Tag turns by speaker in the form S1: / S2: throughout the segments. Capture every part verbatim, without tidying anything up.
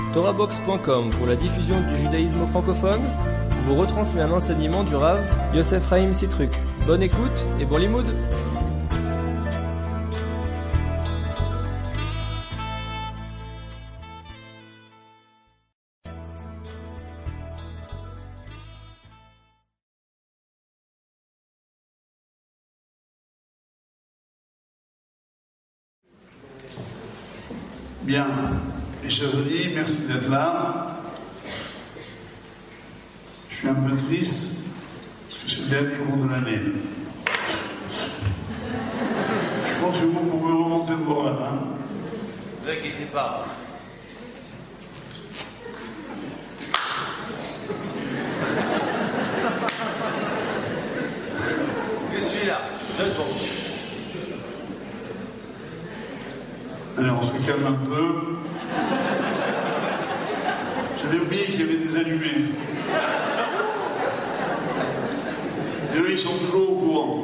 S1: Torahbox point com pour la diffusion du judaïsme francophone vous retransmet un enseignement du Rav Yosef Chaim Sitruk. Bonne écoute et bon limoud.
S2: Bien, mes chers amis, merci d'être là. Je suis un peu triste parce que c'est le dernier cours de l'année. Je pense que vous pouvez remonter le moral. Hein.
S3: Ne vous inquiétez pas. Je suis là, je tombe.
S2: Alors, on se calme un peu. J'avais oublié qu'il y avait des allumés. Et eux, ils sont toujours au courant.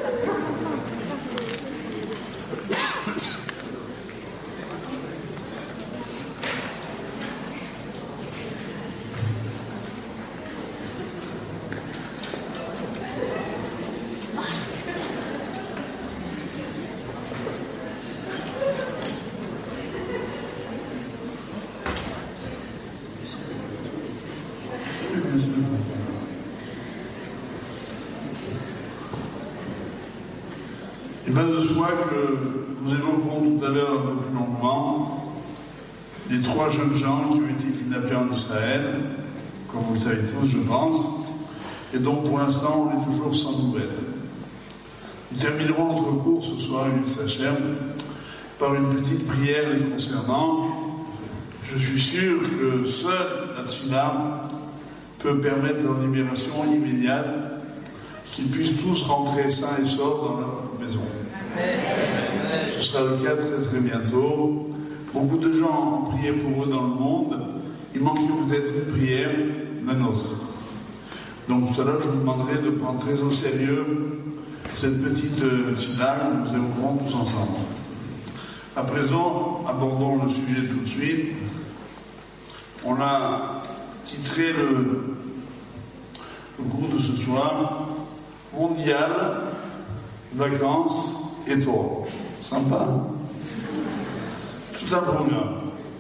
S2: Il va de soi que nous évoquerons tout à l'heure un peu plus longuement les trois jeunes gens qui ont été kidnappés en Israël, comme vous le savez tous, je pense, et dont pour l'instant on est toujours sans nouvelles. Nous terminerons notre cours ce soir, il s'achève, par une petite prière les concernant. Je suis sûr que seul la Tchina peut permettre leur libération immédiate, qu'ils puissent tous rentrer sains et saufs dans leur maison. Ce sera le cas très très bientôt. Beaucoup de gens ont prié pour eux dans le monde. Il manquait peut-être une prière, la nôtre. Donc tout à l'heure, je vous demanderai de prendre très au sérieux cette petite euh, syllabe que nous évoquerons tous ensemble. À présent, abordons le sujet tout de suite. On a titré le, le cours de ce soir Mondial, vacances et Torah. Sympa. Tout un programme.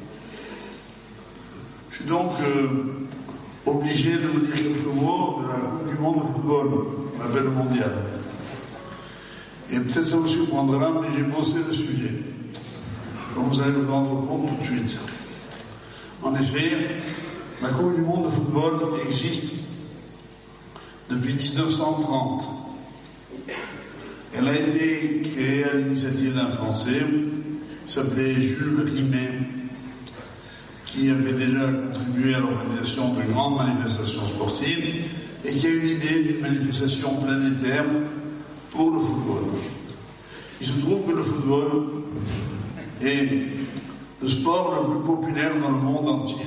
S2: Je suis donc euh, obligé de vous dire quelques mots de la Coupe du Monde de football, on appelle le Mondial. Et peut-être ça vous surprendra, mais j'ai bossé le sujet. Comme vous allez vous rendre compte tout de suite. En effet, la Coupe du Monde de football existe depuis dix-neuf cent trente. Elle a été créée à l'initiative d'un Français qui s'appelait Jules Rimet, qui avait déjà contribué à l'organisation de grandes manifestations sportives et qui a eu l'idée d'une manifestation planétaire pour le football. Il se trouve que le football est le sport le plus populaire dans le monde entier.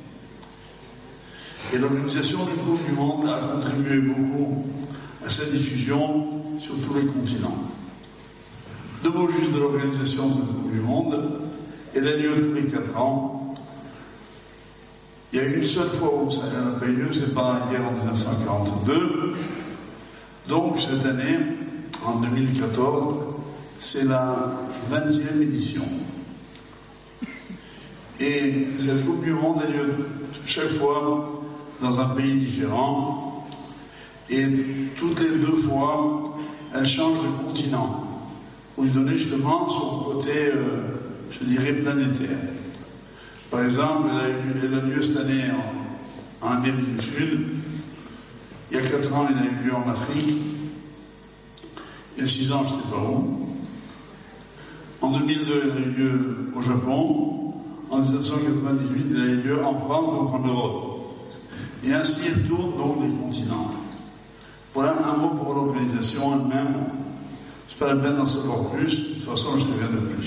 S2: Et l'organisation du Coupe du Monde a contribué beaucoup à sa diffusion sur tous les continents. Deux mots juste de l'organisation de cette Coupe du Monde. Elle a lieu tous les quatre ans. Il y a une seule fois où ça n'a pas eu lieu, c'est par la guerre en dix-neuf cent quarante-deux. Donc cette année, en deux mille quatorze, c'est la vingtième édition. Et cette Coupe du Monde a lieu chaque fois dans un pays différent. Et toutes les deux fois, elle change de continent, pour lui donner justement son côté, euh, je dirais, planétaire. Par exemple, elle a, eu, elle a lieu cette année en, en Amérique du Sud. Il y a quatre ans, elle a eu lieu en Afrique. Il y a six ans, je ne sais pas où. En deux mille deux, elle a eu lieu au Japon. En dix-neuf cent quatre-vingt-dix-huit, elle a eu lieu en France, donc en Europe. Et ainsi, elle tourne donc les continents. Voilà un mot pour l'organisation elle-même. C'est pas la peine d'en savoir plus. De toute façon, je ne sais rien de plus.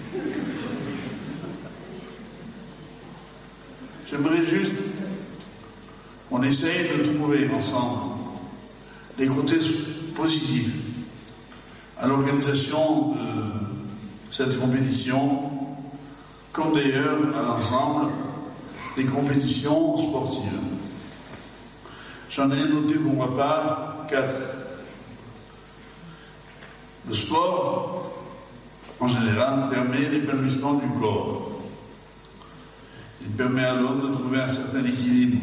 S2: J'aimerais juste qu'on essaye de trouver ensemble les côtés positifs à l'organisation de cette compétition, comme d'ailleurs à l'ensemble des compétitions sportives. J'en ai noté pour ma part quatre. Le sport, en général, permet l'épanouissement du corps. Il permet à l'homme de trouver un certain équilibre.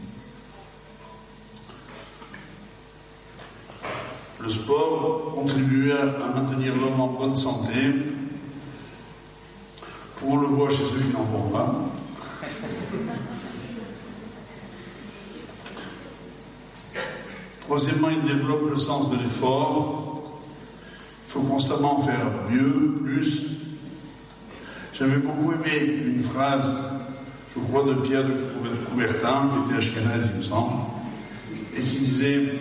S2: Le sport contribue à maintenir l'homme en bonne santé. On le voit chez ceux qui n'en font pas. Troisièmement, il développe le sens de l'effort. Il faut constamment faire mieux, plus. J'avais beaucoup aimé une phrase, je crois, de Pierre de Coubertin, qui était ashkénaze, il me semble, et qui disait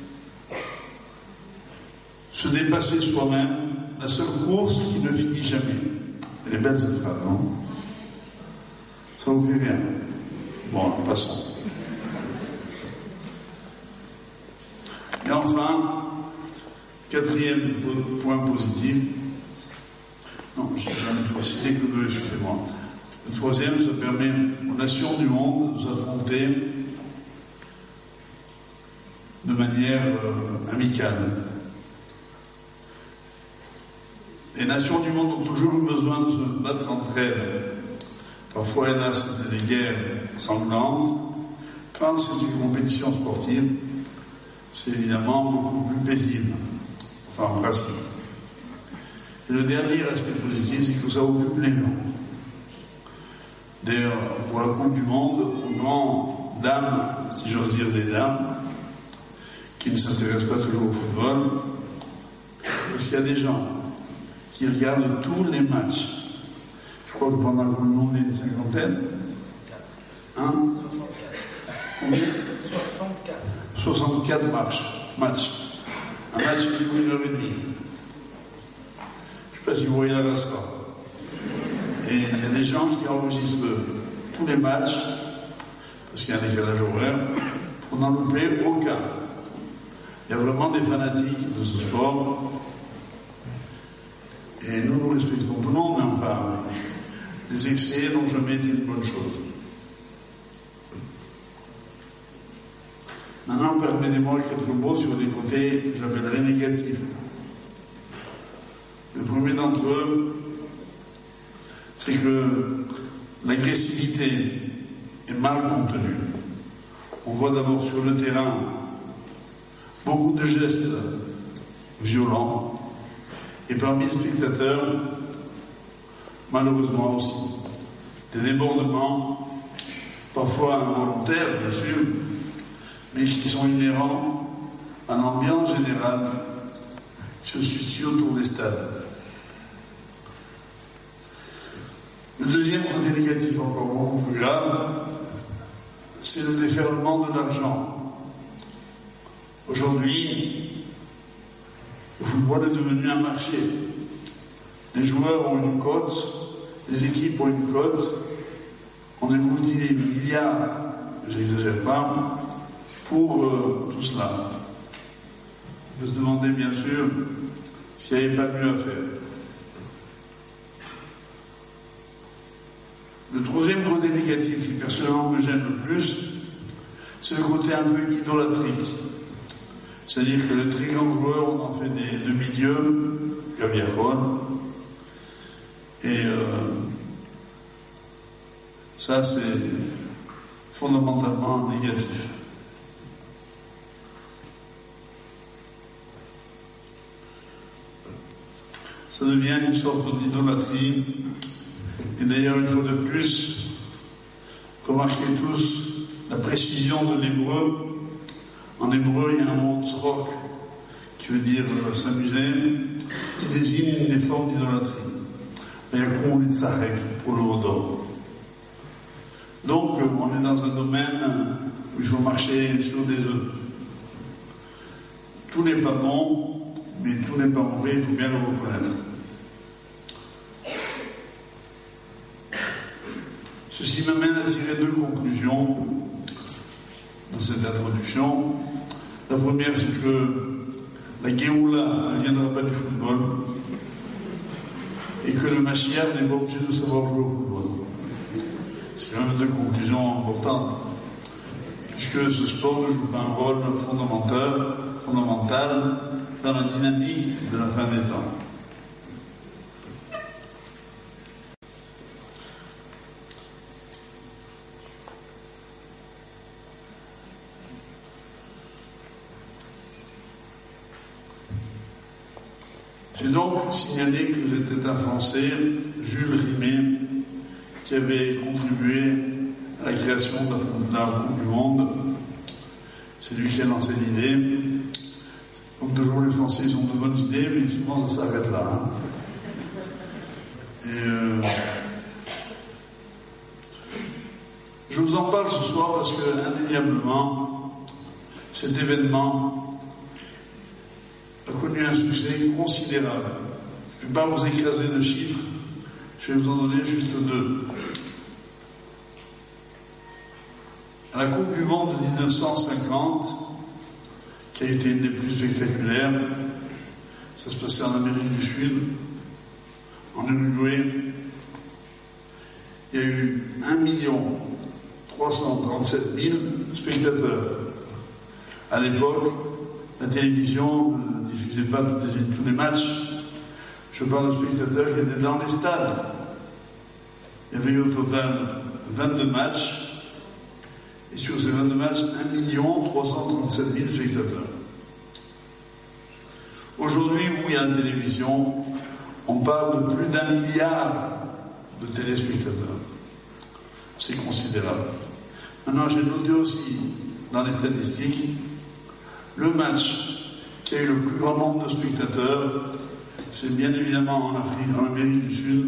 S2: « Se dépasser soi-même, la seule course qui ne finit jamais. » Elle est belle cette phrase, non? Ça vous fait bien. Bon, passons. Et enfin, quatrième point positif. Non, je n'ai pas cité que deux, excusez-moi. Le troisième, ça permet aux nations du monde de s'affronter de manière euh, amicale. Les nations du monde ont toujours eu besoin de se battre entre elles. Parfois, hélas, c'était des guerres sanglantes. Quand c'est une compétition sportive, c'est évidemment beaucoup plus paisible. Enfin, en principe. Et le dernier aspect positif, c'est que ça occupe les gens. D'ailleurs, pour la Coupe du Monde, aux grandes dames, si j'ose dire des dames, qui ne s'intéressent pas toujours au football, parce qu'il y a des gens qui regardent tous les matchs. Je crois que pendant le Coupe du Monde, il y a une cinquantaine. Hein? Combien? soixante-quatre. soixante-quatre matchs. matchs. Un match qui dure une heure et demie. Je ne sais pas si vous voyez la Vasca. Et il y a des gens qui enregistrent tous les matchs, parce qu'il y a un décalage horaire, pour n'en louper aucun. Il y a vraiment des fanatiques de ce sport. Et nous, nous respectons tout le monde, mais enfin, les excès n'ont jamais été une bonne chose. Maintenant, permettez-moi quelques mots sur les côtés que j'appellerais négatifs. Le premier d'entre eux, c'est que l'agressivité est mal contenue. On voit d'abord sur le terrain beaucoup de gestes violents, et parmi les spectateurs, malheureusement aussi, des débordements, parfois involontaires bien sûr, mais qui sont inhérents à l'ambiance générale qui se situe autour des stades. Le deuxième côté négatif, encore beaucoup plus grave, c'est le déferlement de l'argent. Aujourd'hui, le football est devenu un marché. Les joueurs ont une cote, les équipes ont une cote, on engloutit des milliards, je n'exagère pas, pour euh, tout cela. On peut se demander bien sûr s'il n'y avait pas mieux à faire. Le troisième côté négatif qui personnellement me gêne le plus, c'est le côté un peu idolâtrique. C'est-à-dire que les très grands joueurs, on en fait des demi-dieux, Gaviarone, et euh, ça c'est fondamentalement négatif. Ça devient une sorte d'idolâtrie. Et d'ailleurs, une fois de plus, remarquez tous la précision de l'hébreu. En hébreu, il y a un mot tzrok, qui veut dire euh, s'amuser, qui désigne une forme d'idolâtrie. Il y a qu'on tzarek pour le hodor. Donc, euh, on est dans un domaine où il faut marcher sur des œufs. Tout n'est pas bon, mais tout n'est pas mauvais, il faut bien le reconnaître. Ceci m'amène à tirer deux conclusions dans cette introduction. La première, c'est que la Géoula ne viendra pas du football et que le Mashiach n'est pas obligé de savoir jouer au football. C'est quand même de conclusion importante, puisque ce sport ne joue pas un rôle fondamental, fondamental dans la dynamique de la fin des temps. J'ai donc signalé que c'était un Français, Jules Rimet, qui avait contribué à la création de la Coupe du Monde. C'est lui qui a lancé l'idée. Comme toujours, les Français, ils ont de bonnes idées, mais souvent ça s'arrête là. Hein. Et euh, je vous en parle ce soir parce que, indéniablement, cet événement a connu un succès considérable. Je ne vais pas vous écraser de chiffres, je vais vous en donner juste deux. À la Coupe du Monde de dix-neuf cent cinquante, qui a été une des plus spectaculaires, ça se passait en Amérique du Sud, en Uruguay, il y a eu un million trois cent trente-sept mille spectateurs. À l'époque, la télévision ne diffusait pas tous les, tous les matchs. Je parle de spectateurs qui étaient dans les stades. Il y avait eu au total vingt-deux matchs. Et sur ces vingt-deux matchs, un million trois cent trente-sept mille spectateurs. Aujourd'hui, où il y a la télévision, on parle de plus d'un milliard de téléspectateurs. C'est considérable. Maintenant, j'ai noté aussi dans les statistiques le match qui a eu le plus grand nombre de spectateurs, c'est bien évidemment en Afrique, en Amérique du Sud,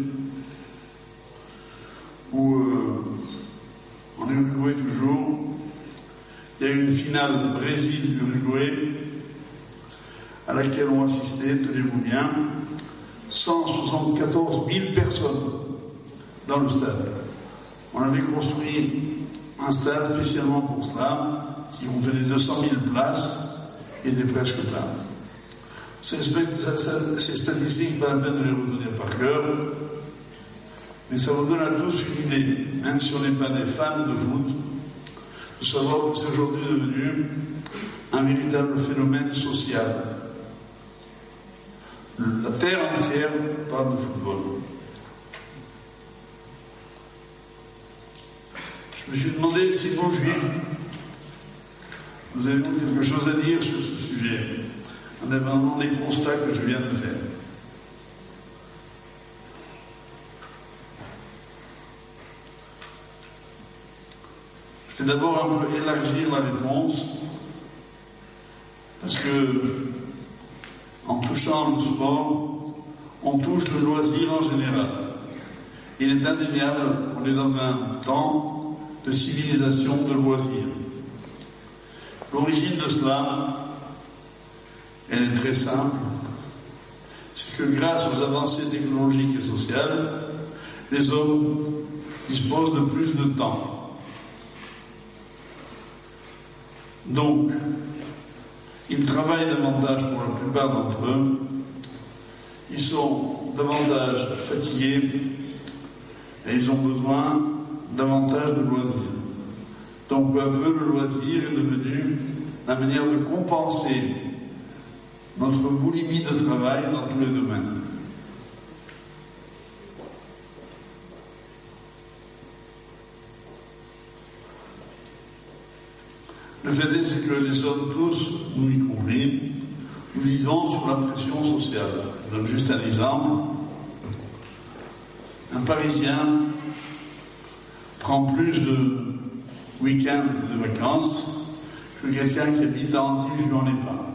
S2: où euh, en Uruguay toujours, il y a eu une finale Brésil-Uruguay à laquelle ont assisté, tenez-vous bien, cent soixante-quatorze mille personnes dans le stade. On avait construit un stade spécialement pour cela, qui contenait deux cent mille places et était presque plein. Ces, ces statistiques, pas la peine de les retenir par cœur, mais ça vous donne à tous une idée, même si on n'est pas des fans de foot, de savoir que c'est aujourd'hui devenu un véritable phénomène social. La terre entière parle de football. Je me suis demandé si vous, juifs, vous avez quelque chose à dire sur ce sujet, indépendamment des constats que je viens de faire. Je vais d'abord un peu élargir la réponse, parce que en touchant le sport, on touche le loisir en général. Il est indéniable qu'on est dans un temps de civilisation de loisirs. L'origine de cela, elle est très simple. C'est que grâce aux avancées technologiques et sociales, les hommes disposent de plus de temps. Donc, ils travaillent davantage pour la plupart d'entre eux. Ils sont davantage fatigués et ils ont besoin davantage de loisirs. Donc, peu à peu, le loisir est devenu la manière de compenser notre boulimie de travail dans tous les domaines. Le fait est, c'est que les hommes tous, nous y compris, nous vivons sur la pression sociale. Je donne juste un exemple. Un Parisien prend plus de week-ends de vacances que quelqu'un qui habite à Antibes, je n'en ai pas.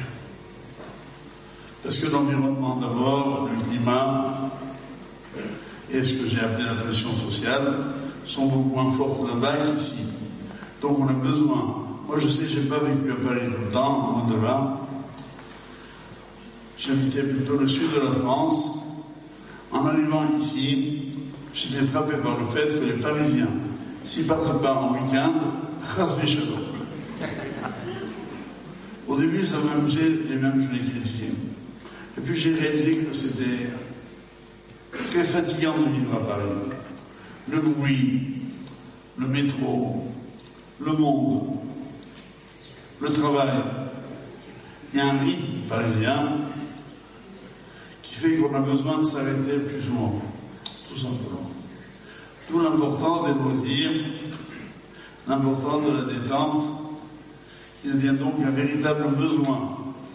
S2: Parce que l'environnement d'abord, le climat et ce que j'ai appelé la pression sociale sont beaucoup moins fortes là-bas qu'ici. Donc on a besoin. Moi je sais, je n'ai pas vécu à Paris tout le temps, loin de là. J'habitais plutôt le sud de la France. En arrivant ici, j'étais frappé par le fait que les Parisiens, s'ils partent pas en week-end, rasent les cheveux. Au début, ça m'amusait et même je l'ai critiqué. Et puis j'ai réalisé que c'était très fatigant de vivre à Paris. Le bruit, le métro, le monde, le travail. Il y a un rythme parisien qui fait qu'on a besoin de s'arrêter plus souvent, tout simplement. D'où l'importance des loisirs, l'importance de la détente, qui devient donc un véritable besoin.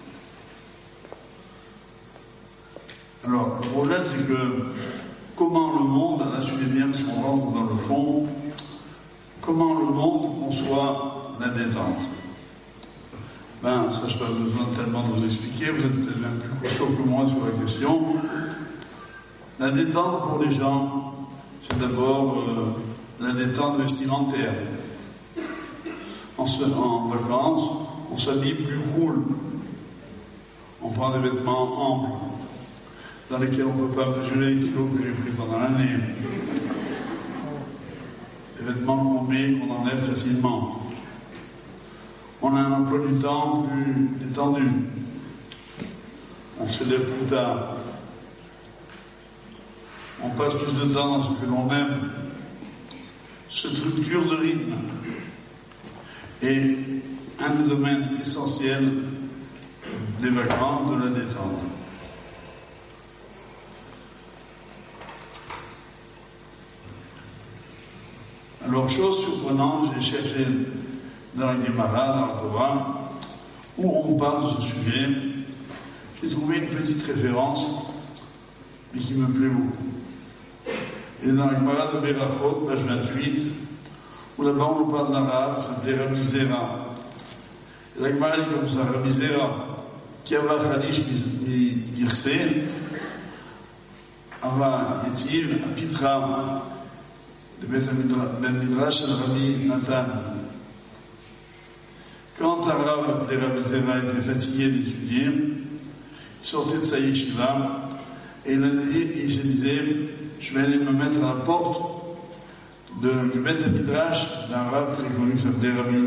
S2: Alors, le problème, c'est que comment le monde, là, suivez bien si on rentre dans le fond, comment le monde conçoit la détente. Ben, ça, je n'ai pas besoin tellement de vous expliquer, vous êtes peut-être même plus costaud que moi sur la question. La détente pour les gens, c'est d'abord euh, la détente vestimentaire. En, se, en vacances, on s'habille plus cool. On prend des vêtements amples, dans lesquels on ne peut pas mesurer les kilos que j'ai pris pendant l'année. Des vêtements qu'on met, qu'on enlève facilement. On a un emploi du temps plus détendu. On se lève plus tard. On passe plus de temps dans ce que l'on aime. Structure de rythme est un des domaines essentiels des vacances, de la détente. Alors, chose surprenante, j'ai cherché dans la Gemara, dans la Torah, où on parle de ce sujet. J'ai trouvé une petite référence, mais qui me plaît beaucoup. Et dans la Gemara de Berachot, page vingt-huit, où là-bas on nous parle d'un rave qui s'appelait Rabbi Zera. Et la Gemara dit comme ça, Rabbi Zera, qui avait Khalish Mirse, Ava Yetiv, Apitra, le Ben Midrash de Rabbi Nathan. Quand un rave appelé Rabbi Zera était fatigué d'étudier, il sortait de sa yeshiva et il, allait, il se disait, je vais aller me mettre à la porte de, du Ben Midrash d'un rave très connu qui s'appelait Rabbi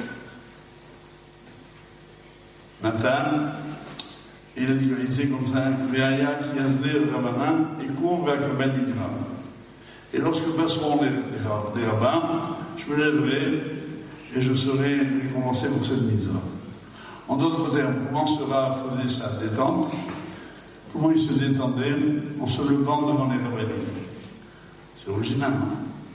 S2: Nathan. Et il a dit, il disait comme ça, Veaya qui azler Rabbanan et koum v'akaben yikra. Et lorsque passeront les, les, les rabbins, je me lèverai et je serai récompensé pour cette mitzvah. En d'autres termes, comment cela faisait sa détente? Comment il se détendait en se levant devant les rabbins? C'est original, hein?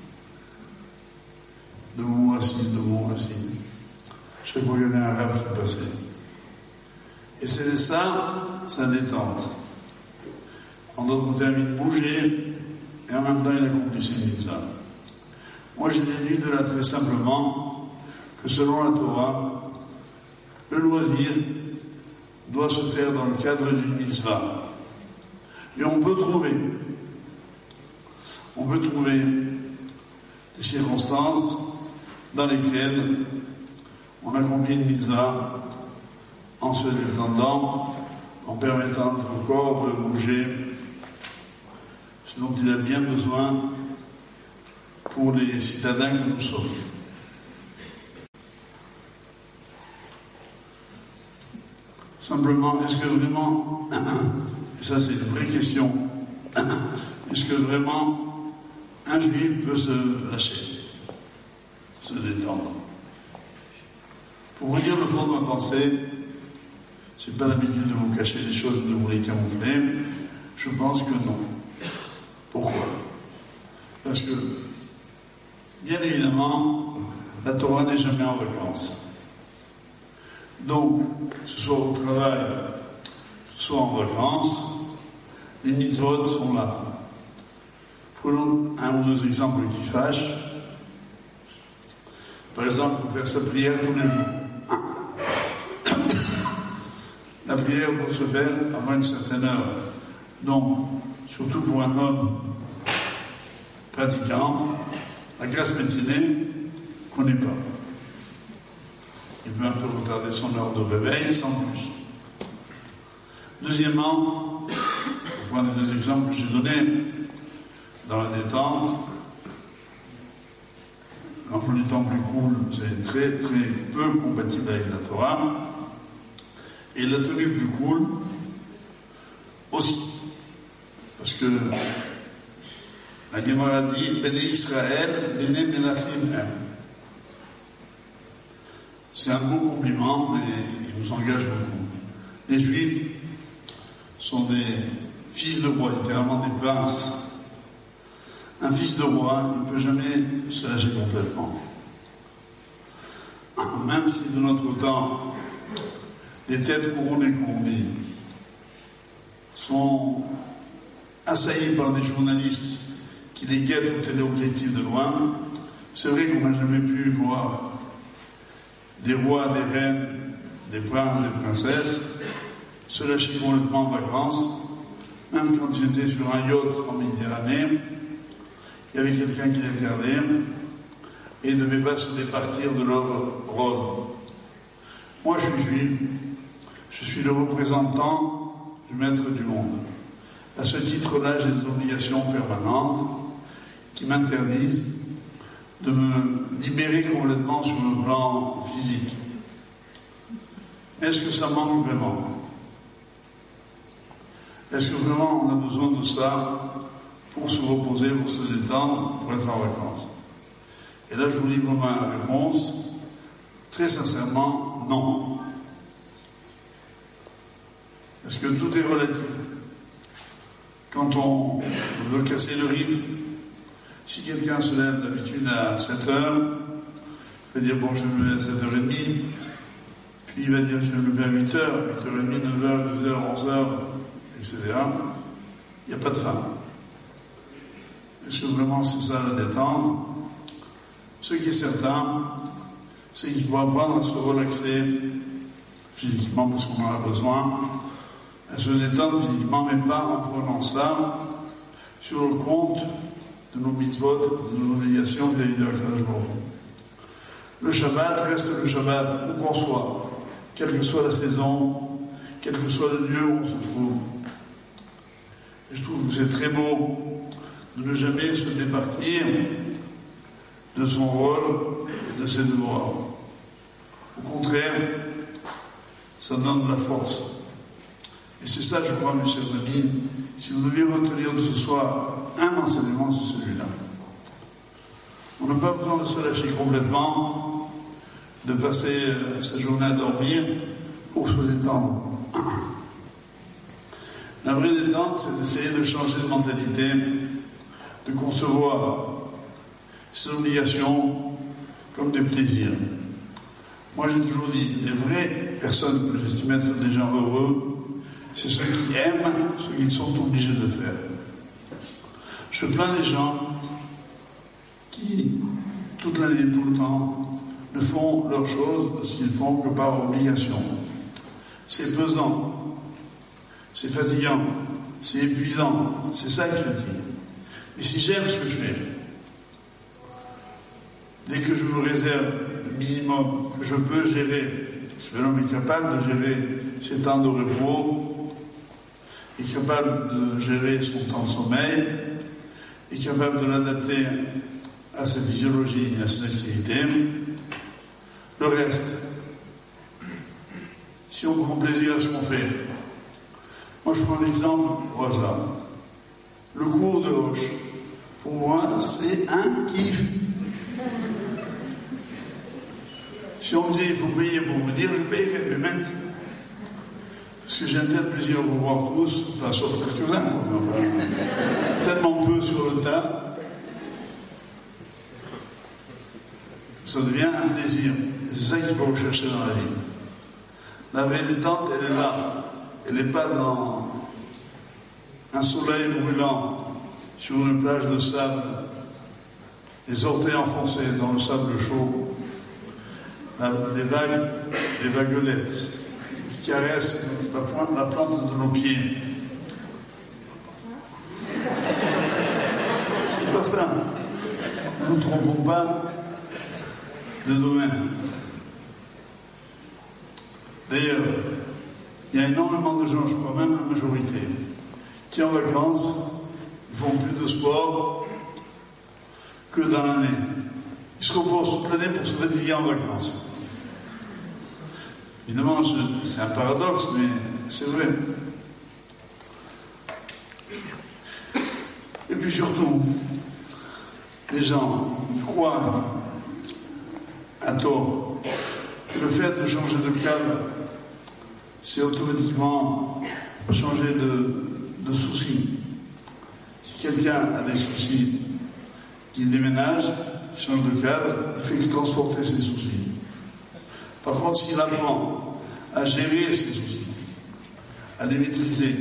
S2: Debout, assis, debout, assis. Chaque fois qu'il y avait un rêve qui passait. Et c'était ça, sa détente. En d'autres termes, il bougeait et en même temps, il accomplissait une mitzvah. Moi, j'ai déduit de là très simplement que selon la Torah, le loisir doit se faire dans le cadre d'une mitzvah. Et on peut trouver, on peut trouver des circonstances dans lesquelles on accomplit une mitzvah en se détendant, en permettant à notre corps de bouger, ce dont il a bien besoin pour les citadins que nous sommes. Simplement, est-ce que vraiment, et ça c'est une vraie question, est-ce que vraiment un juif peut se lâcher, se détendre? Pour vous dire le fond de ma pensée, je n'ai pas l'habitude de vous cacher les choses, de vous les camoufler, je pense que non. Pourquoi? Parce que, bien évidemment, la Torah n'est jamais en vacances. Donc, que ce soit au travail, que ce soit en vacances, les mitzvot sont là. Prenons un ou deux exemples qui fâchent. Par exemple, pour faire sa prière tous les jours. La prière doit se faire avant une certaine heure. Donc, surtout pour un homme pratiquant, la grasse matinée ne connaît pas. Il peut un peu retarder son heure de réveil, sans plus. Deuxièmement, pour prendre les deux exemples que j'ai donnés, dans la détente, l'emploi du temps plus cool, c'est très très peu compatible avec la Torah, et la tenue plus cool aussi. Parce que La Gemara dit Béné Israël, Béné Melachim. C'est un beau compliment, mais il nous engage beaucoup. Les Juifs sont des fils de roi, littéralement des princes. Un fils de roi, il ne peut jamais se lâcher complètement. Même si de notre temps, les têtes couronnées, comme on dit, sont assaillies par des journalistes qui les guettent au téléobjectif de loin, c'est vrai qu'on n'a jamais pu voir des rois, des reines, des princes, des princesses se lâcher complètement en vacances, même quand ils étaient sur un yacht en Méditerranée, il y avait quelqu'un qui les regardait et ils ne devaient pas se départir de leur robe. Moi, je suis juif, je suis le représentant du maître du monde. À ce titre-là, j'ai des obligations permanentes qui m'interdisent de me libérer complètement sur le plan physique. Est-ce que ça manque vraiment? Est-ce que vraiment on a besoin de ça pour se reposer, pour se détendre, pour être en vacances? Et là, je vous livre ma réponse. Très sincèrement, non. Parce que tout est relatif. Quand on veut casser le rythme, si quelqu'un se lève d'habitude à sept heures, il va dire bon, je vais me lever à sept heures trente, puis il va dire je vais me lever à huit heures, huit heures trente, neuf heures, dix heures, onze heures, et cetera. Il n'y a pas de fin. Est-ce que vraiment c'est ça la détente? Ce qui est certain, c'est qu'il faut apprendre à se relaxer physiquement parce qu'on en a besoin, à se détendre physiquement, mais pas en prenant ça sur le compte de nos mitzvot, de nos obligations vis-à-vis de Akadosh Baruch Hu. Le Shabbat reste le Shabbat où qu'on soit, quelle que soit la saison, quel que soit le lieu où on se trouve. Et je trouve que c'est très beau de ne jamais se départir de son rôle et de ses devoirs. Au contraire, ça donne de la force. Et c'est ça, je crois, mes chers amis, si vous deviez retenir de ce soir un enseignement, c'est celui-là. On n'a pas besoin de se lâcher complètement, de passer euh, sa journée à dormir pour se détendre. La vraie détente, c'est d'essayer de changer de mentalité, de concevoir ses obligations comme des plaisirs. Moi, j'ai toujours dit, les vraies personnes que j'estime être des gens heureux, c'est ceux qui aiment ce qu'ils sont obligés de faire. Je plains les gens qui, toute l'année, tout le temps, ne font leurs choses parce qu'ils font que par obligation. C'est pesant, c'est fatigant, c'est épuisant, c'est ça qui fatigue. Mais si j'aime ce que je fais, dès que je me réserve le minimum que je peux gérer, parce que l'homme est capable de gérer ses temps de repos, est capable de gérer son temps de sommeil, est capable de l'adapter à sa physiologie et à ses activités. Le reste, si on prend plaisir à ce qu'on fait, moi je prends un exemple au hasard. Le cours de Hoche, pour moi, c'est un kiff. Si on me dit il faut payer pour me dire, je paye, mais maintenant. Parce que j'ai un tel plaisir à vous voir tous, enfin, sauf quelques-uns, enfin, tellement peu sur le tas, ça devient un plaisir. Et c'est ça qu'il faut rechercher dans la vie. La vraie détente, elle est là. Elle n'est pas dans un soleil brûlant sur une plage de sable, les orteils enfoncés dans le sable chaud, les vagues, les vaguelettes qui caressent la plante, la plante de nos pieds. C'est pas ça. Ne nous trompons pas de domaine. D'ailleurs, il y a énormément de gens, je crois même la majorité, qui en vacances font plus de sport que dans l'année. Ils se reposent toute l'année pour se fatiguer en vacances. Évidemment, je, c'est un paradoxe, mais c'est vrai. Et puis surtout, gens croient à tort que le fait de changer de cadre, c'est automatiquement changer de, de soucis. Si quelqu'un a des soucis, qu'il déménage, il change de cadre, il fait que transporter ses soucis. Par contre, s'il apprend à gérer ses soucis, à les maîtriser,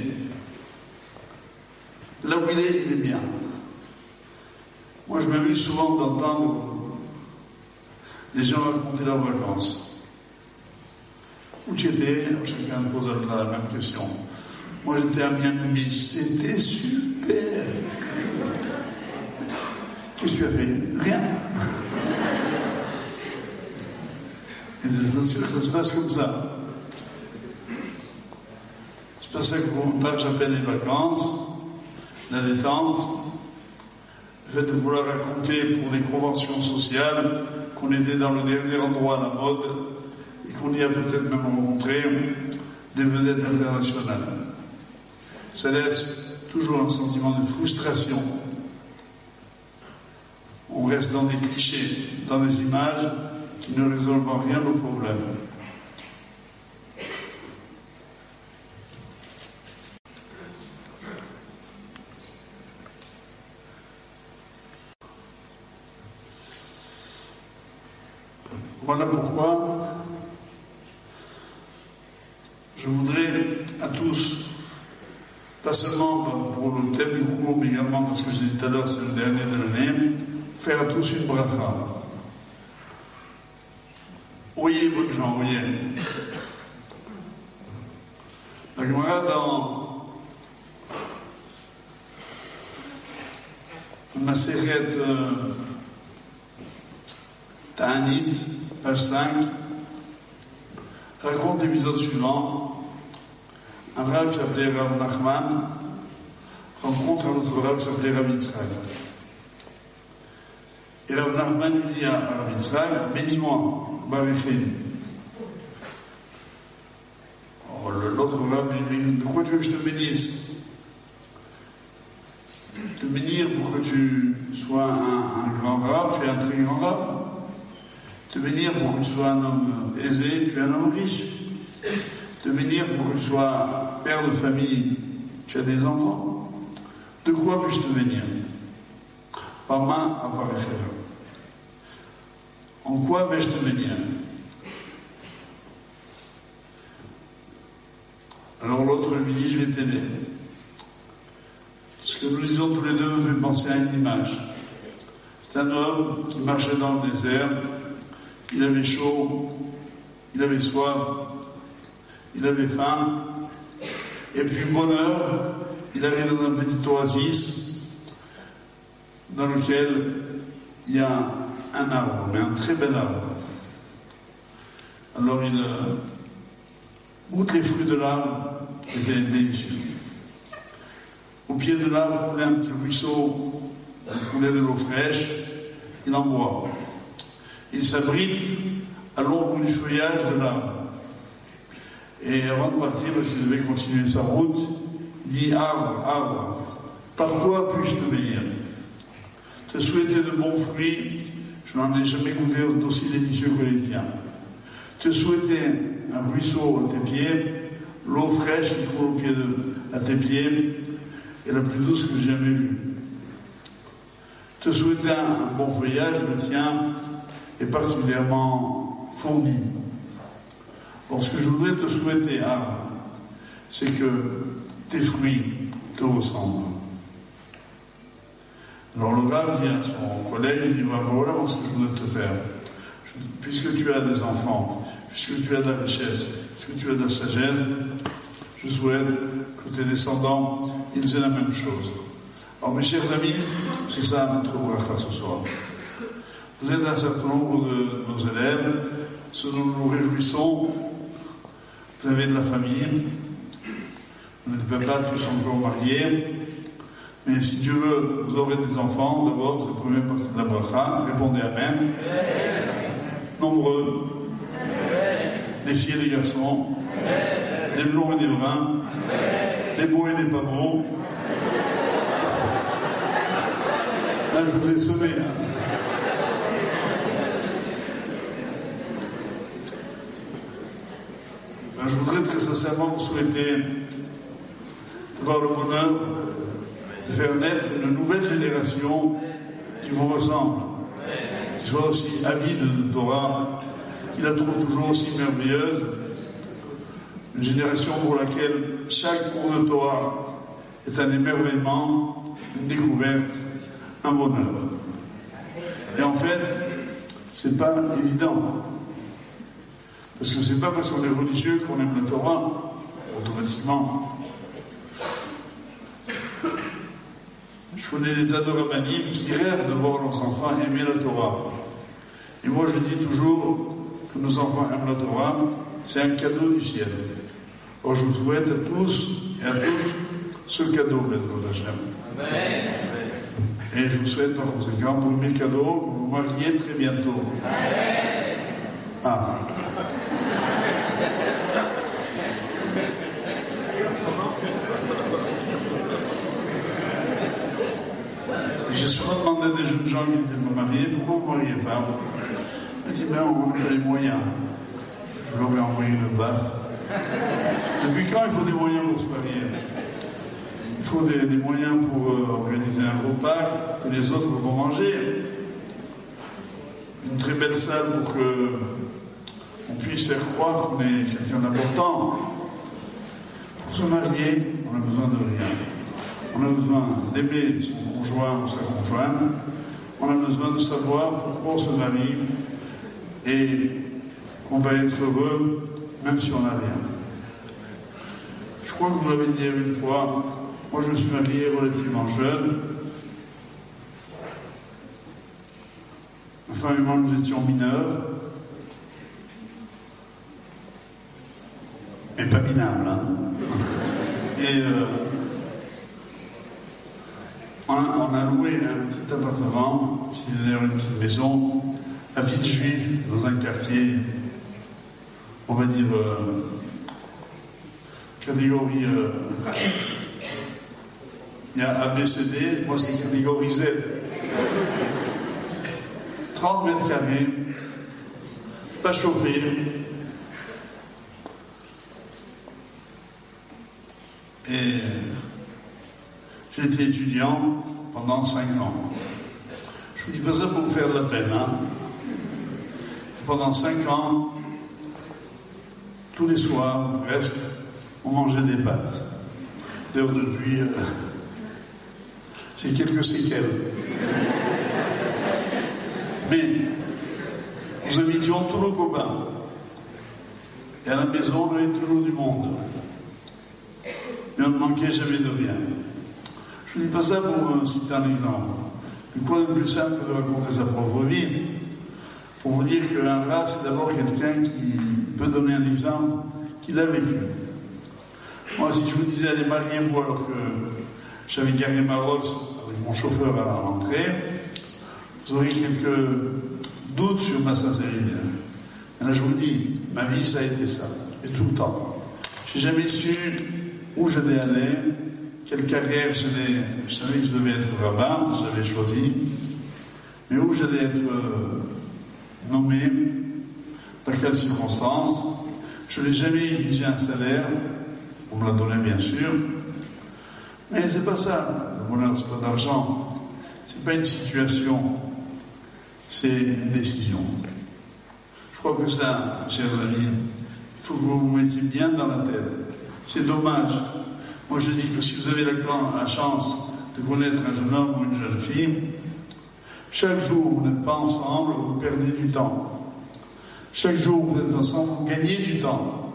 S2: là où il est, il est bien. Moi, je m'amuse souvent d'entendre les gens raconter leurs vacances. Où tu étais? Chacun me pose la même question. Moi, j'étais à Miami Beach. C'était super. Qu'est-ce que tu as fait? Rien. Et c'est sûr que ça se passe comme ça. C'est pas ça que j'appelle les vacances, la détente, le fait de vouloir raconter pour des conventions sociales qu'on était dans le dernier endroit à la mode et qu'on y a peut-être même rencontré des vedettes internationales. Ça laisse toujours un sentiment de frustration. On reste dans des clichés, dans des images qui ne résolvent en rien nos problèmes. Voilà pourquoi je voudrais à tous, pas seulement pour le thème du cours, mais également parce que j'ai dit tout à l'heure, c'est le dernier de l'année, faire à tous une bracha. Oyez, bonnes gens, oyez. La Gemara dans Maseret euh, Ta'anit, page cinq, raconte l'épisode suivant. Un rabbin qui s'appelait Rav Nachman rencontre un autre rabbin qui s'appelait Rav Yitzhak. Et Rav Nachman lui dit à Rav Yitzhak, bénis-moi, Barichini. L'autre rabbin lui dit, de quoi tu veux que je te bénisse? Te bénir pour que tu sois un, un grand rabbin, tu es un très grand rabbin. Te bénir pour que tu sois un homme aisé, tu es un homme riche. Te bénir pour que tu sois père de famille, tu as des enfants. De quoi puis-je te bénir? Par main à part les frères. En quoi vais-je te bénir? Alors l'autre lui dit, je vais t'aider. Ce que nous lisons tous les deux me fait penser à une image. C'est un homme qui marchait dans le désert. Il avait chaud, il avait soif, il avait faim, et puis bonheur, il arrive dans un petit oasis dans lequel il y a un arbre, mais un très bel arbre. Alors il euh, goûte les fruits de l'arbre, qui étaient délicieux. Au pied de l'arbre coulait un petit ruisseau, il coulait de l'eau fraîche, il en boit. Il s'abrite à l'ombre du feuillage de l'arbre. Et avant de partir, parce qu'il devait continuer sa route, il dit, arbre, arbre, par quoi puis-je te bénir? Te souhaiter de bons fruits, je n'en ai jamais goûté d'aussi délicieux que les tiens. Te souhaiter un ruisseau à tes pieds, l'eau fraîche qui coule au pied de, à tes pieds, est la plus douce que j'ai jamais vue. Te souhaiter un, un bon feuillage, le tien, est particulièrement fourni. Alors, ce que je voudrais te souhaiter, arbre, c'est que tes fruits te ressemblent. Alors, le rabbin dit à son collègue, il dit, voilà ce que je voudrais te faire. Je, puisque tu as des enfants, puisque tu as de la richesse, puisque tu as de la sagesse, je souhaite que tes descendants, ils aient la même chose. Alors, mes chers amis, c'est ça notre bracha ce soir. Vous êtes un certain nombre de nos élèves, ce dont nous nous réjouissons. Vous avez de la famille, vous n'êtes pas tous encore mariés, mais si Dieu veut, vous aurez des enfants. D'abord, c'est la première partie de la bracha. Répondez Amen. Amen. Nombreux, Amen. Des filles et des garçons, Amen. Des blonds et des bruns, Amen. Des beaux et des pas beaux. Là, je vous ai semé. Hein. très sincèrement vous souhaiter avoir le bonheur de faire naître une nouvelle génération qui vous ressemble, qui soit aussi avide de Torah, qui la trouve toujours aussi merveilleuse, une génération pour laquelle chaque cours de Torah est un émerveillement, une découverte, un bonheur. Et en fait, c'est pas évident. Parce que c'est pas parce qu'on est religieux qu'on aime la Torah, automatiquement. Je connais des tas de rabbinim qui rêvent de voir leurs enfants aimer la Torah. Et moi je dis toujours que nos enfants aiment la Torah, c'est un cadeau du ciel. Alors je vous souhaite à tous et à toutes ce cadeau, Bezrat Hashem.
S3: Amen.
S2: Et je vous souhaite par conséquent pour mes cadeaux que vous vous mariez très bientôt.
S3: Amen.
S2: Ah. J'ai souvent demandé à des jeunes gens qui étaient me marier, pourquoi vous ne mariez pas? Je dis, ben on n'a pas les moyens. Je leur ai envoyé le baf. Depuis quand il faut des moyens pour se marier? Il faut des, des moyens pour euh, organiser un repas que les autres vont manger. Une très belle salle pour que on puisse faire croire qu'on est quelqu'un d'important. Pour se marier, on a besoin de rien. On a besoin d'aimer son conjoint ou sa conjointe. On a besoin de savoir pourquoi on se marie et qu'on va être heureux même si on n'a rien. Je crois que vous l'avez dit une fois, moi je me suis marié relativement jeune. Ma femme et moi nous étions mineurs. Mais pas minables, hein. Et euh, on, a, on a loué un petit appartement, c'est d'ailleurs une petite maison, à Villejuif, dans un quartier, on va dire, euh, catégorie, euh, il y a A B C D, moi c'est catégorie Z. trente mètres carrés, pas chauffé. Et j'ai été étudiant pendant cinq ans. Je vous dis pas ça pour vous faire de la peine, hein. Pendant cinq ans, tous les soirs, presque, on mangeait des pâtes. D'ailleurs, depuis, euh, j'ai quelques séquelles. Mais, nous invitions tous nos copains. Et à la maison, on avait toujours du monde. Mais on ne manquait jamais de rien. Je ne dis pas ça pour euh, citer un exemple. Mais quoi de plus simple que de raconter sa propre vie? Pour vous dire qu'un rat, c'est d'abord quelqu'un qui peut donner un exemple qu'il a vécu. Moi, si je vous disais, allez, mariez-vous alors que j'avais garé ma Rolls avec mon chauffeur à l'entrée, vous auriez quelques doutes sur ma sincérité. Et là, je vous dis, ma vie, ça a été ça. Et tout le temps. J'ai jamais su où je devais aller, quelle carrière je devais, je savais que je devais être rabbin, j'avais choisi, mais où j'allais être euh, nommé, dans quelles circonstances. Je n'ai jamais exigé un salaire, on me l'a donné bien sûr, mais c'est pas ça, le bonheur c'est pas d'argent, c'est pas une situation, c'est une décision. Je crois que ça, chers amis, il faut que vous vous mettiez bien dans la tête. C'est dommage. Moi je dis que si vous avez la chance de connaître un jeune homme ou une jeune fille, chaque jour où vous n'êtes pas ensemble, vous perdez du temps. Chaque jour où vous êtes ensemble, vous gagnez du temps.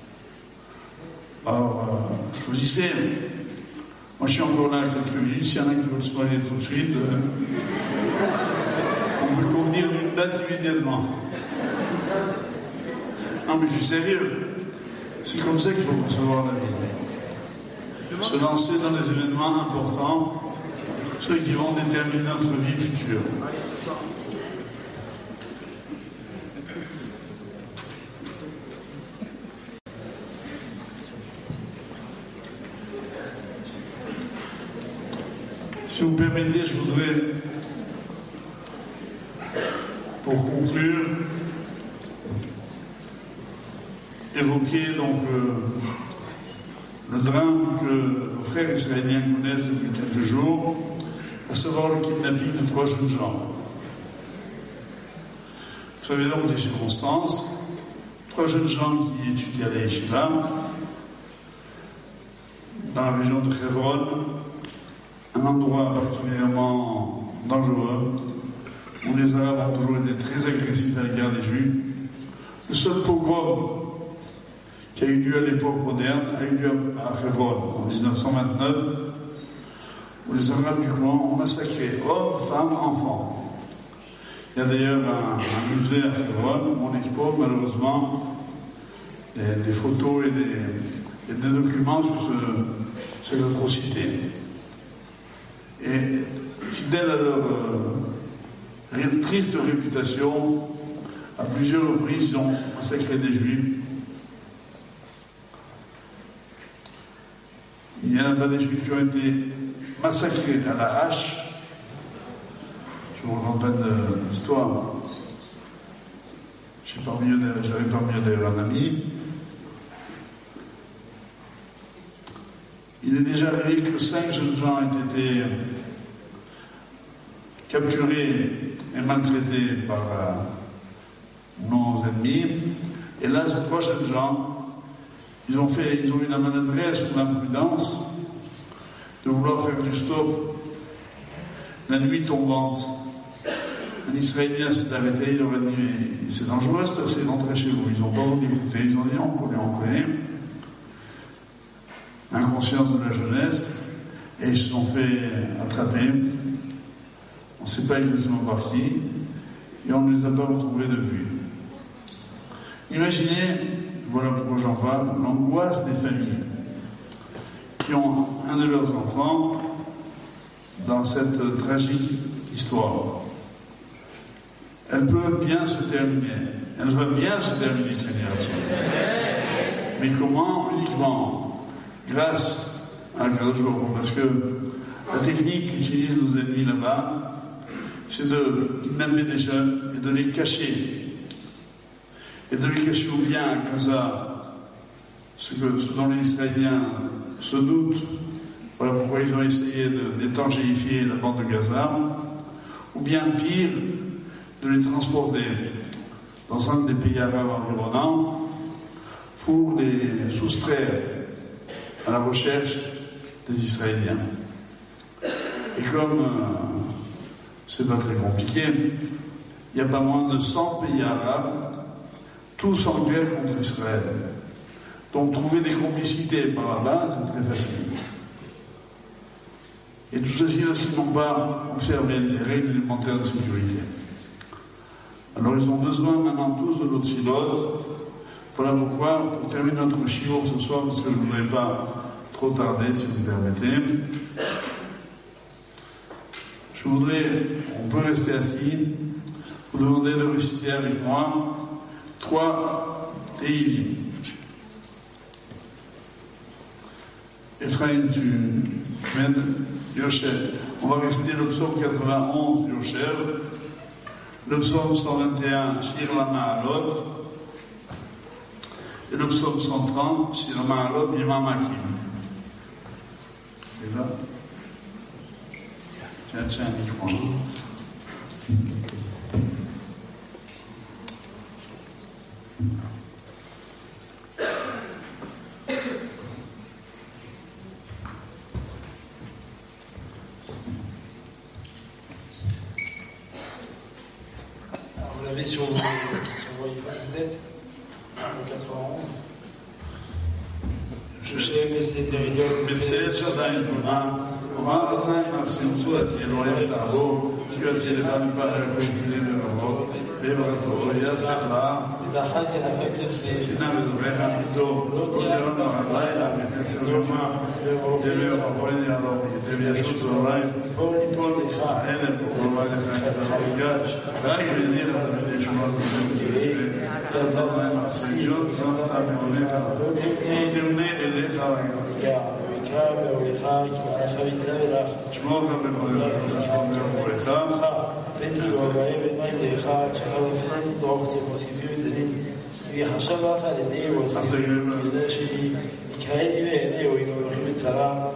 S2: Alors, euh, choisissez. Moi je suis encore là quelques minutes, s'il y en a qui veulent se marier tout de suite, euh, on peut convenir d'une date immédiatement. Non mais je suis sérieux. C'est comme ça qu'il faut concevoir la vie. Se lancer dans des événements importants, ceux qui vont déterminer notre vie future. Si vous permettez, je voudrais, pour conclure, évoquer donc euh, le drame que nos frères israéliens connaissent depuis quelques jours, à savoir le kidnapping de trois jeunes gens. Vous savez donc des circonstances. Trois jeunes gens qui étudiaient à la Yeshiva, dans la région de Hebron, un endroit particulièrement dangereux, où les Arabes ont toujours été très agressifs à l'égard des Juifs. Le seul pogrom qui a eu lieu à l'époque moderne a eu lieu à Hebron en dix-neuf cent vingt-neuf, où les Arabes du coin ont massacré hommes, femmes, enfants. Il y a d'ailleurs un, un musée à Hebron où on expose malheureusement des, des photos et des, et des documents sur ce, cette atrocité. Et fidèles à leur euh, triste réputation, à plusieurs reprises, ils ont massacré des Juifs. Il y a là-bas des Juifs qui ont été massacrés à la hache. Je vous rappelle de l'histoire. J'avais parmi eux d'ailleurs un ami. Il est déjà arrivé que cinq jeunes gens aient été capturés et maltraités par euh, nos ennemis. Et là, ces trois jeunes gens, ils ont fait, ils ont eu la maladresse ou l'imprudence de vouloir faire du stop la nuit tombante. Un Israélien s'est arrêté, il aurait dit c'est dangereux, c'est d'entrer chez vous. Ils n'ont pas voulu écouter, ils ont dit on connaît, on connaît. Inconscience de la jeunesse, et ils se sont fait attraper. On ne sait pas exactement par qui, et on ne les a pas retrouvés depuis. Imaginez, voilà pourquoi j'en parle, l'angoisse des familles qui ont un de leurs enfants dans cette tragique histoire. Elle peut bien se terminer, elle va bien se terminer, mais comment? Uniquement grâce à Kadosh Baruch Hu, parce que la technique qu'utilisent nos ennemis là-bas, c'est de kidnapper des jeunes et de les cacher. Et de les cacher ou bien à Gaza, ce, que, ce dont les Israéliens se doutent, voilà pourquoi ils ont essayé d'étangéifier la bande de Gaza, ou bien pire, de les transporter dans un des pays arabes environnants pour les soustraire à la recherche des Israéliens. Et comme euh, c'est pas très compliqué, il n'y a pas moins de cent pays arabes, tous en guerre contre Israël. Donc trouver des complicités par là-bas, c'est très facile. Et tout ceci parce qu'ils n'ont pas observé les règles élémentaires de sécurité. Alors ils ont besoin maintenant tous de l'autre silote. Voilà pourquoi, pour terminer notre shiur ce soir, parce que je ne voudrais pas trop tarder, si vous me permettez, je voudrais, on peut rester assis, vous demander de réciter avec moi trois Tehillim. Ephraim, tu mènes Yoshev. On va réciter le psaume quatre-vingt-onze, Yoshev, le psaume cent vingt et un, Shir la Ma'alot, et le psaume cent trente, Shir la Ma'alot, Yema Makim. Et là, tiens, tiens, un micro.
S4: Vous l'avez sur vos iPhones peut-être, le quatre-vingt-onze. Je sais, mais c'est terrible.
S2: בצאת שדיים תמונה, ומה אדוני מקסימתו עתירו יפתחו, כי עתיד לך מפחד ושבילים לרבות, ועברתו יסחה,
S4: ודחק אל המטר סעיף.
S2: שינה וזורח איתו, כל ג'רון הלילה, מחצר יומה, דבי ורבוין יעלו, דבי ישוב צהריים, יפול אלף וקרובה לך את הרגש, רק וידיך תמיד ישמור תמיד, כי אדוני מקסימות צמת מעונך, תמנה אליך
S4: ויקרא באורך, כי מלאכה ויצא לך.
S2: שמור גם בקודש, שמור גם בקודש.
S4: Wenn die Urweihe mit meinem Lehrer, Charlotte Fernand, die Tochter, was gefühlt in חשבה פדדי וסגדה שלי יקראני ועיני או ימורים בצרה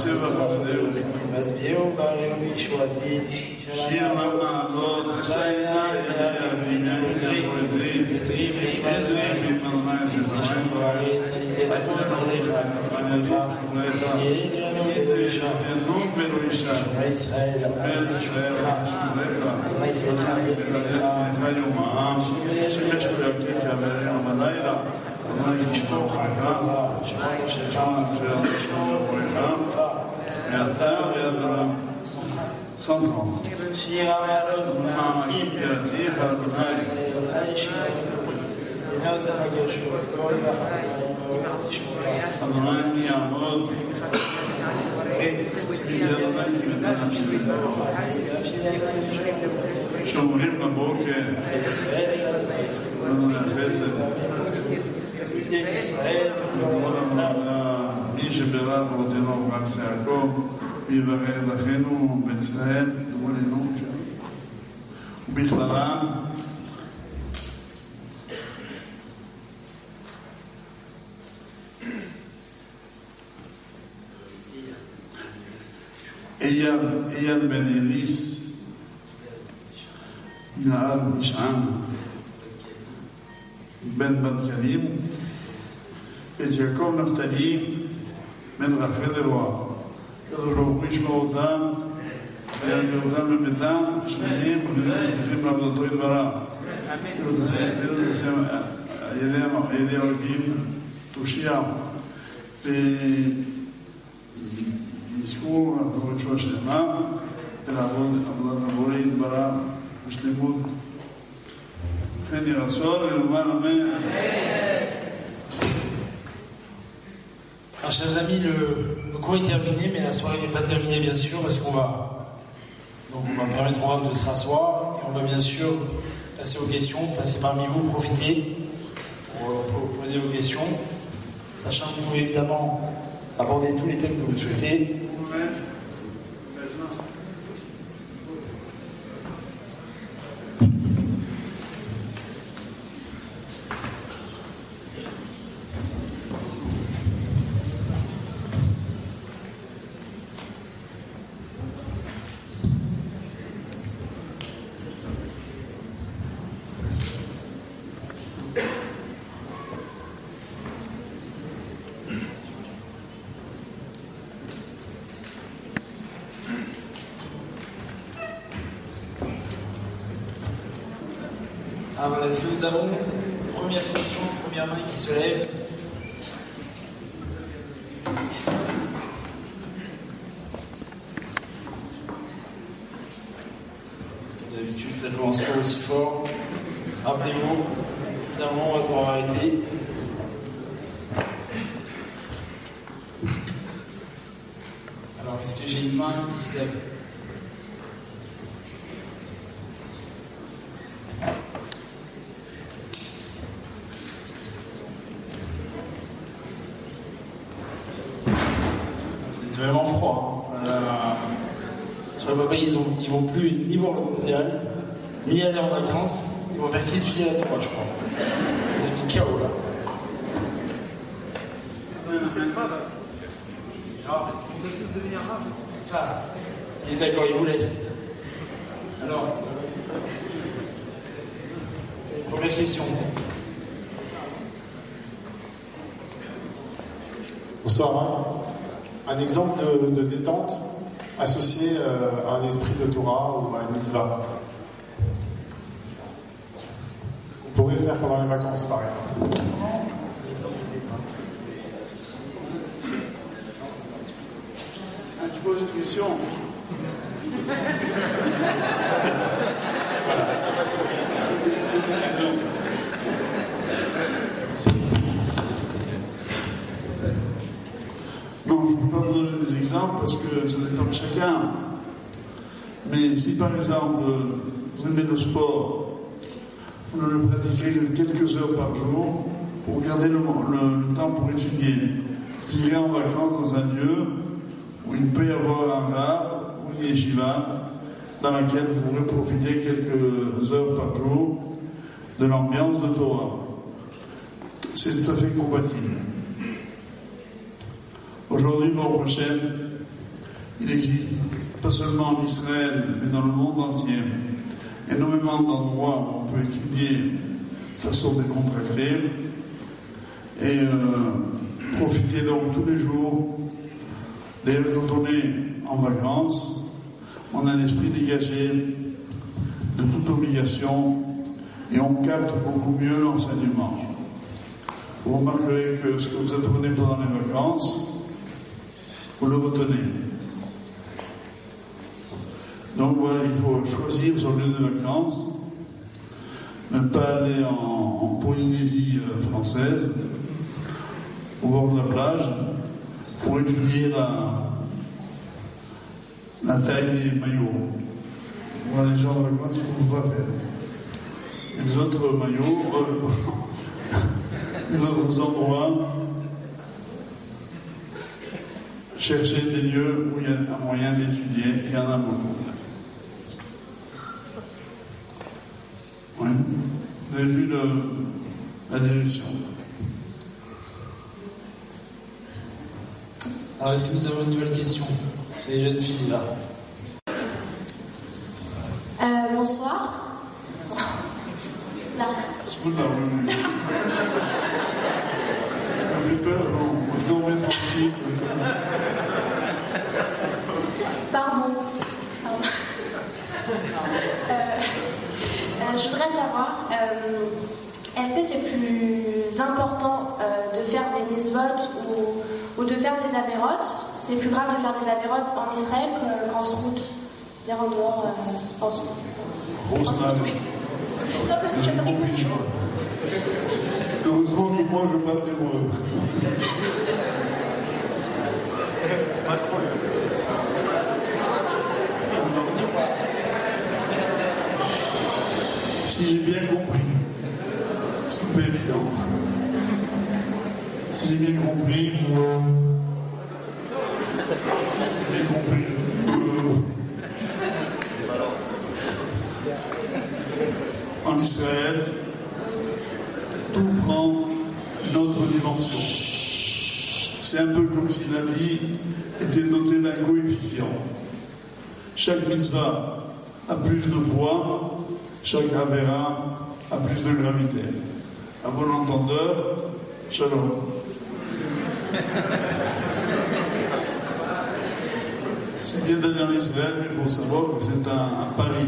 S4: מצביעו בערים בישועתי
S2: שיר למעלות עשיינה עזרי עזרי ממלמד שזרם
S4: וארץ הניתן עמוד עליך שמך יהי לנו בלוישה שומרי ישראל
S2: אל ישראל שמריך
S4: אדוני צאתך זה בלך
S2: ויומם שמש וירקיק עליהם בלילה אדוני ישמור חייך
S4: שמור נפשך
S2: ישמור רפואך מעתה ועד עולם cent trente.
S4: שירה מעלות
S2: מעמקים ירתיך אדוני
S4: אדוני שירה זה נזך הגשור כל החיים תשמורה
S2: אדוני מי יעמוד מי זה אדוני כי ותן נפשי שומרים לבוקר אדוני חסד
S4: ישראל
S2: מי שברך אבותינו אברהם יעקב ויברך לכנו בצלאל דמוננו ובכללם אייל, אייל בן אליס נער משען בן בת גלים ואת יעקב נפתלי בן רחל לרועה הקדוש ברוך הוא ישמור אותם וירגיע אותם בביתם שלמים ונזכים לעבודתו יתברך ידי הרוגים תושיע ויזכו לעבור את שוע שלמה ולעבוד עבודת הבורא יתברך בשלמות כן יהי רצון ונאמר אמן.
S4: Alors, chers amis, le, le cours est terminé, mais la soirée n'est pas terminée, bien sûr, parce qu'on va, donc on va permettre au Rav de se rasseoir, et on va bien sûr passer aux questions, passer parmi vous, profiter pour, pour poser vos questions, sachant que vous pouvez évidemment aborder tous les thèmes que vous souhaitez. Ah, voilà, est-ce que nous avons une première question, une première main qui se lève? D'habitude, ça commence pas aussi fort. Rappelez-vous, évidemment, on va devoir arrêter. Alors, est-ce que j'ai une main qui se lève? Vraiment froid. Euh, sur le papa, ils, ont, ils vont plus ni voir le mondial, ni aller en vacances. Ils vont faire qu'étudier la Torah, je crois. Vous avez mis K O là. Ça, il est d'accord, il vous laisse. Alors, première question.
S5: Bonsoir. Hein. Un exemple de, de détente associé euh, à un esprit de Torah ou à une mitzvah. On pourrait faire pendant les vacances, par exemple.
S2: Ah, tu poses une question. Non, je ne peux pas vous donner des exemples parce que ça dépend de chacun. Mais si par exemple vous aimez le sport, vous ne le pratiquez que quelques heures par jour pour garder le, le, le temps pour étudier. Vous irez en vacances dans un lieu où il peut y avoir un bar ou une yeshiva dans laquelle vous pourrez profiter quelques heures par jour de l'ambiance de Torah. c'est tout à fait compatible. Aujourd'hui, bon, prochaine, il existe, pas seulement en Israël, mais dans le monde entier, énormément d'endroits où on peut étudier de façon décontractée et euh, profiter donc tous les jours. D'ailleurs, quand on est en vacances, on a l'esprit dégagé de toute obligation et on capte beaucoup mieux l'enseignement. Vous remarquerez que ce que vous apprenez pendant les vacances, vous le retenez. Donc voilà, il faut choisir son lieu de vacances, ne pas aller en, en Polynésie française, au bord de la plage, pour étudier la, la taille des maillots. Voilà, les gens de vacances, il ne faut pas faire. Les autres maillots, euh, les autres endroits, chercher des lieux où il y a un moyen d'étudier, il y en a beaucoup. Oui. Vous avez vu le, la direction.
S4: Alors, est-ce que nous avons une nouvelle question? Les jeunes filles là.
S6: Euh, bonsoir. Là.
S2: Je peux oui. Ça fait peur, non? Moi, je dormais tranquille, comme ça.
S6: Pardon. Pardon. Euh, euh, je voudrais savoir, euh, est-ce que c'est plus important euh, de faire des mitzvot ou, ou de faire des avérotes? C'est plus grave de faire des avérotes en Israël qu'en Srout, c'est-à-dire en dehors, euh, en Srout.
S2: Grosse nave.
S6: Non, parce que
S2: J'ai compris. Heureusement que moi, je parle hébreu. Si j'ai bien compris, c'est pas évident. Si j'ai bien compris, euh, j'ai bien compris. Euh, en Israël, tout prend une autre dimension. C'est un peu comme si la vie était dotée d'un coefficient. Chaque mitzvah a plus de poids, chaque avéra a plus de gravité. À bon entendeur, shalom. C'est bien d'aller en Israël, mais il faut savoir que c'est un, un pari.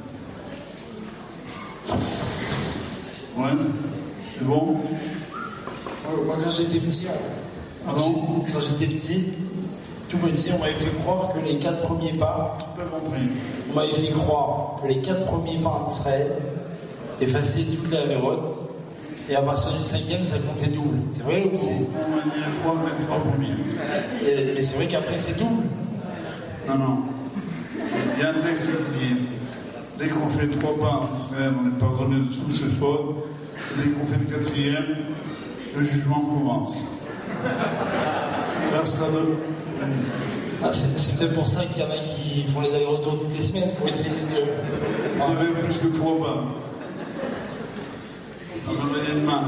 S2: Ouais, c'est bon.
S4: Moi, quand j'étais petit,
S2: Ah bon?
S4: quand j'étais petit, tout petit, on m'avait fait croire que les quatre premiers pas,
S2: J'ai pas compris.
S4: on m'avait fait croire que les quatre premiers pas en Israël effaçaient toute la avérote, et à partir du cinquième, ça comptait double. C'est vrai ou c'est?
S2: On m'a dit les trois, les trois premiers.
S4: Et, mais c'est vrai qu'après, c'est double.
S2: Non, non. Il y a un texte qui dit dès qu'on fait trois pas en Israël, on est pardonné de toutes ses fautes. Dès qu'on fait le quatrième, le jugement commence. Là, sera de.
S4: Ah, c'est, c'est peut-être pour ça qu'il y en a qui font les allers-retours toutes les semaines pour essayer de.
S2: On avait plus que trois pas. On avait une main.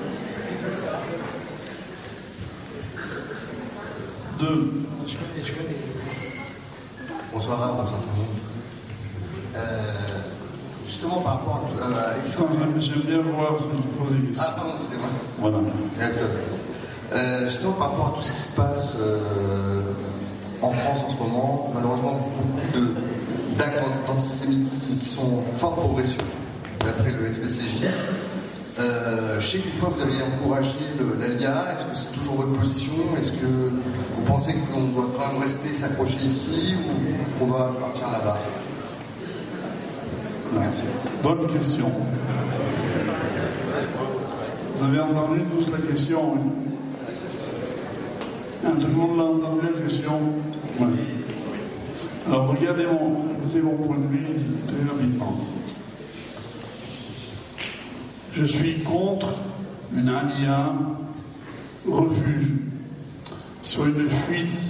S2: Deux.
S4: Je connais, je connais.
S7: Bonsoir, bonsoir tout le monde. Euh, justement, par rapport à. Euh,
S2: Quand même, j'aime bien voir ceux qui posent des questions.
S7: Ah, pardon, excusez-moi.
S2: Voilà.
S7: Ouais, tout à fait. Euh, justement, par rapport à tout ce qui se passe euh, en France en ce moment, malheureusement, beaucoup de, d'actes d'antisémitisme qui sont en forte progression, d'après le S P C J. Euh, je sais qu'une fois vous avez encouragé le, l'A L I A, est-ce que c'est toujours votre position? Est-ce que vous pensez qu'on doit quand même rester s'accrocher ici ou qu'on doit partir là-bas? Merci.
S2: Bonne question. Vous avez entendu tous la question, oui? Hein, tout le monde l'a entendu la question? Oui. Alors regardez mon, écoutez mon point de vue très rapidement. Je suis contre une alia refuge, qui soit une fuite.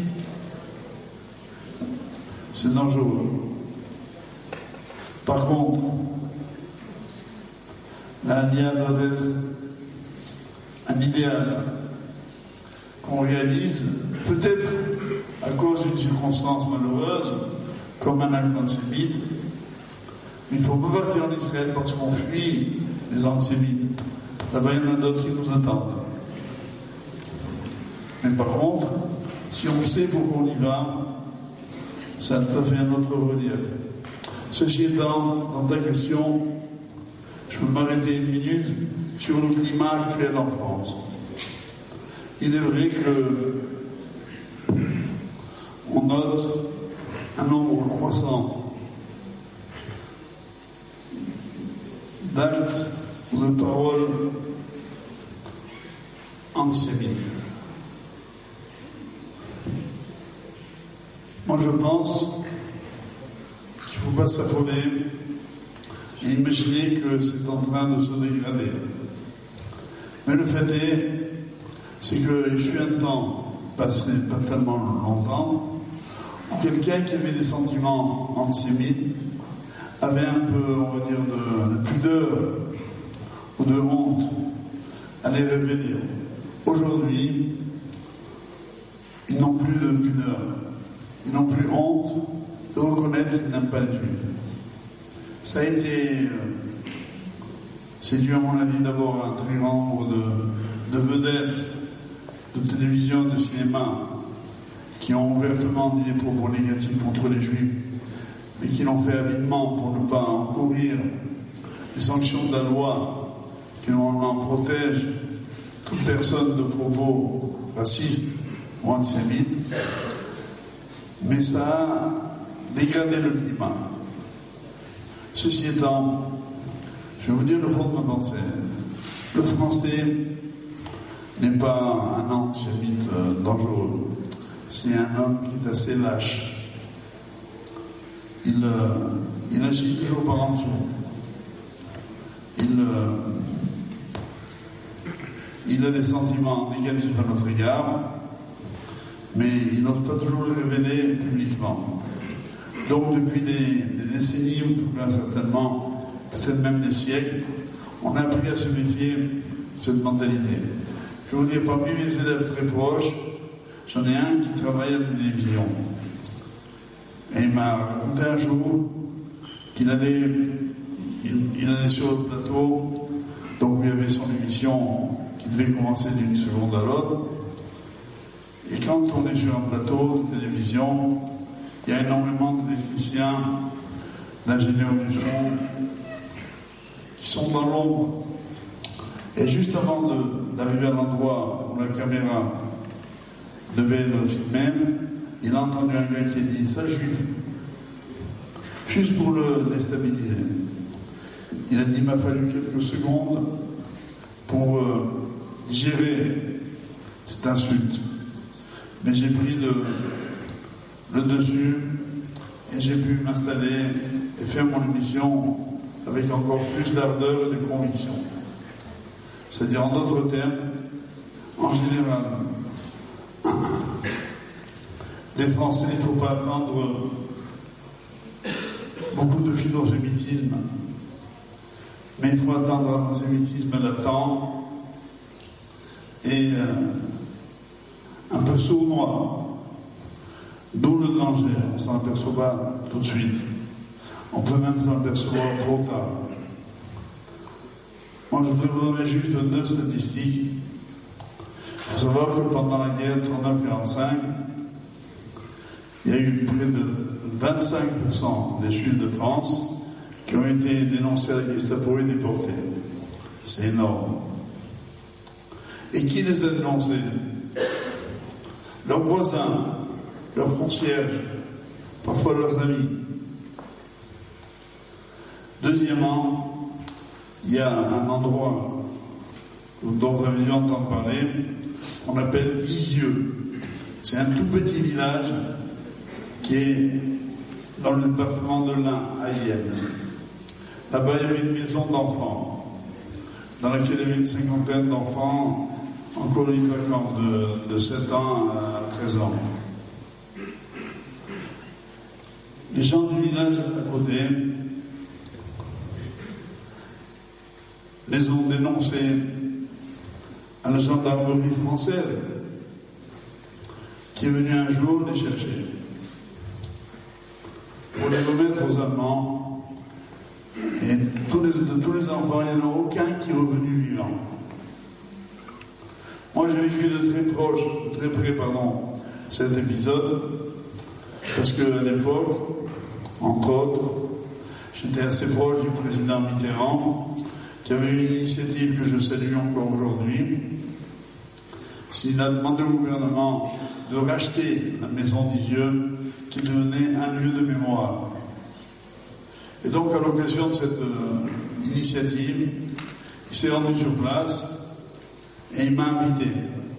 S2: C'est dangereux. Par contre, l'alia doit être un idéal qu'on réalise, peut-être à cause d'une circonstance malheureuse, comme un acte antisémite. Mais il ne faut pas partir en Israël parce qu'on fuit les antisémites. Là-bas, il y en a d'autres qui nous attendent. Mais par contre, si on sait pourquoi on y va, ça a tout à fait un autre relief. Ceci étant, dans ta question, je peux m'arrêter une minute sur le climat actuel en France. Il est vrai que on note un nombre croissant d'actes ou de paroles antisémites. Moi, je pense qu'il ne faut pas s'affoler et imaginer que c'est en train de se dégrader. Mais le fait est, c'est que je suis un temps, passé pas tellement longtemps, où quelqu'un qui avait des sentiments antisémites avait un peu, on va dire, de, de pudeur ou de honte à les révéler. Aujourd'hui, ils n'ont plus de pudeur. Ils n'ont plus honte de reconnaître qu'ils n'aiment pas les Juifs. Ça a été, euh, c'est dû à mon avis d'abord à un très grand nombre de, de vedettes de télévision, de cinéma, qui ont ouvertement dit des propos négatifs contre les Juifs, mais qui l'ont fait avidement pour ne pas encourir les sanctions de la loi qui normalement protègent toute personne de propos racistes ou antisémites. Mais ça a dégradé le climat. Ceci étant, je vais vous dire le fond de ma pensée. Le français n'est pas un antisémite euh, dangereux. C'est un homme qui est assez lâche. Il, euh, il agit toujours par en dessous. Il, euh, il a des sentiments négatifs à notre égard, mais il n'ose pas toujours les révéler publiquement. Donc depuis des, des décennies, ou tout cas certainement, peut-être même des siècles, on a appris à se méfier de cette mentalité. Je vais vous dire, parmi mes élèves très proches, j'en ai un qui travaille à la télévision. Et il m'a raconté un jour qu'il allait, il, il allait sur le plateau, donc il y avait son émission qui devait commencer d'une seconde à l'autre. Et quand on est sur un plateau de télévision, il y a énormément de techniciens, d'ingénieurs du son, qui sont dans l'ombre. Et juste avant de, d'arriver à l'endroit où la caméra devait le filmer, il a entendu un gars qui a dit « ça juif », juste pour le déstabiliser. Il a dit « il m'a fallu quelques secondes pour euh, digérer cette insulte. Mais j'ai pris le, le dessus et j'ai pu m'installer et faire mon émission avec encore plus d'ardeur et de conviction. » C'est-à-dire, en d'autres termes, en général, des Français, il ne faut pas attendre beaucoup de philosémitisme, mais il faut attendre un antisémitisme latent et euh, un peu sournois. D'où le danger, on ne s'en aperçoit pas tout de suite. On peut même s'en apercevoir trop tard. Moi, je voudrais vous donner juste deux statistiques. Il faut savoir que pendant la guerre trente-neuf quarante-cinq, il y a eu près de vingt-cinq pour cent des Juifs de France qui ont été dénoncés à la Gestapo et déportés. C'est énorme. Et qui les a dénoncés? Leurs voisins, leurs concierges, parfois leurs amis. Deuxièmement, il y a un endroit dont vous avez dû entendre parler, qu'on appelle Lisieux. C'est un tout petit village qui est dans le département de l'Ain, à Yenne. Là-bas, il y avait une maison d'enfants, dans laquelle il y avait une cinquantaine d'enfants en colonie de vacances de, de sept ans à treize ans. Les gens du village à côté les ont dénoncés à la gendarmerie française, qui est venue un jour les chercher pour les remettre aux Allemands. Et tous les, de tous les enfants, il n'y en a aucun qui est revenu vivant. Moi, j'ai vécu de très proche, de très près, pardon, cet épisode, parce qu'à l'époque, entre autres, j'étais assez proche du président Mitterrand, qui avait une initiative que je salue encore aujourd'hui. Il a demandé au gouvernement de racheter la maison d'Isieux, qui devenait un lieu de mémoire. Et donc, à l'occasion de cette euh, initiative, il s'est rendu sur place et il m'a invité.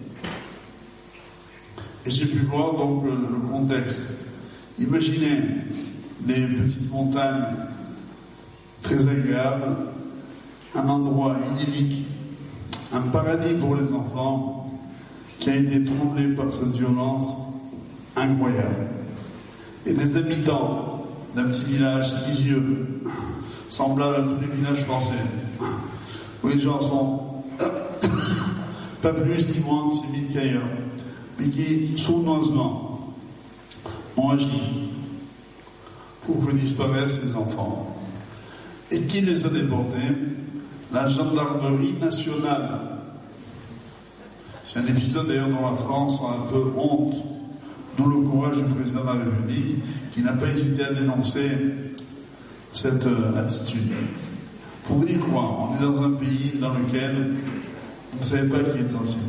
S2: Et j'ai pu voir donc le, le contexte. Imaginez des petites montagnes très agréables, un endroit idyllique, un paradis pour les enfants qui a été troublé par cette violence incroyable. Et des habitants d'un petit village Isieux, semblable à tous les villages français, où les gens sont pas plus estimants antisémites qu'ailleurs, mais qui, sournoisement, ont agi pour que disparaissent les enfants. Et qui les a déportés? La gendarmerie nationale. C'est un épisode d'ailleurs dont la France a un peu honte, d'où le courage du président de la République, qui n'a pas hésité à dénoncer cette euh, attitude. Pour vous dire quoi? On est dans un pays dans lequel on ne savait pas qui est antisémite.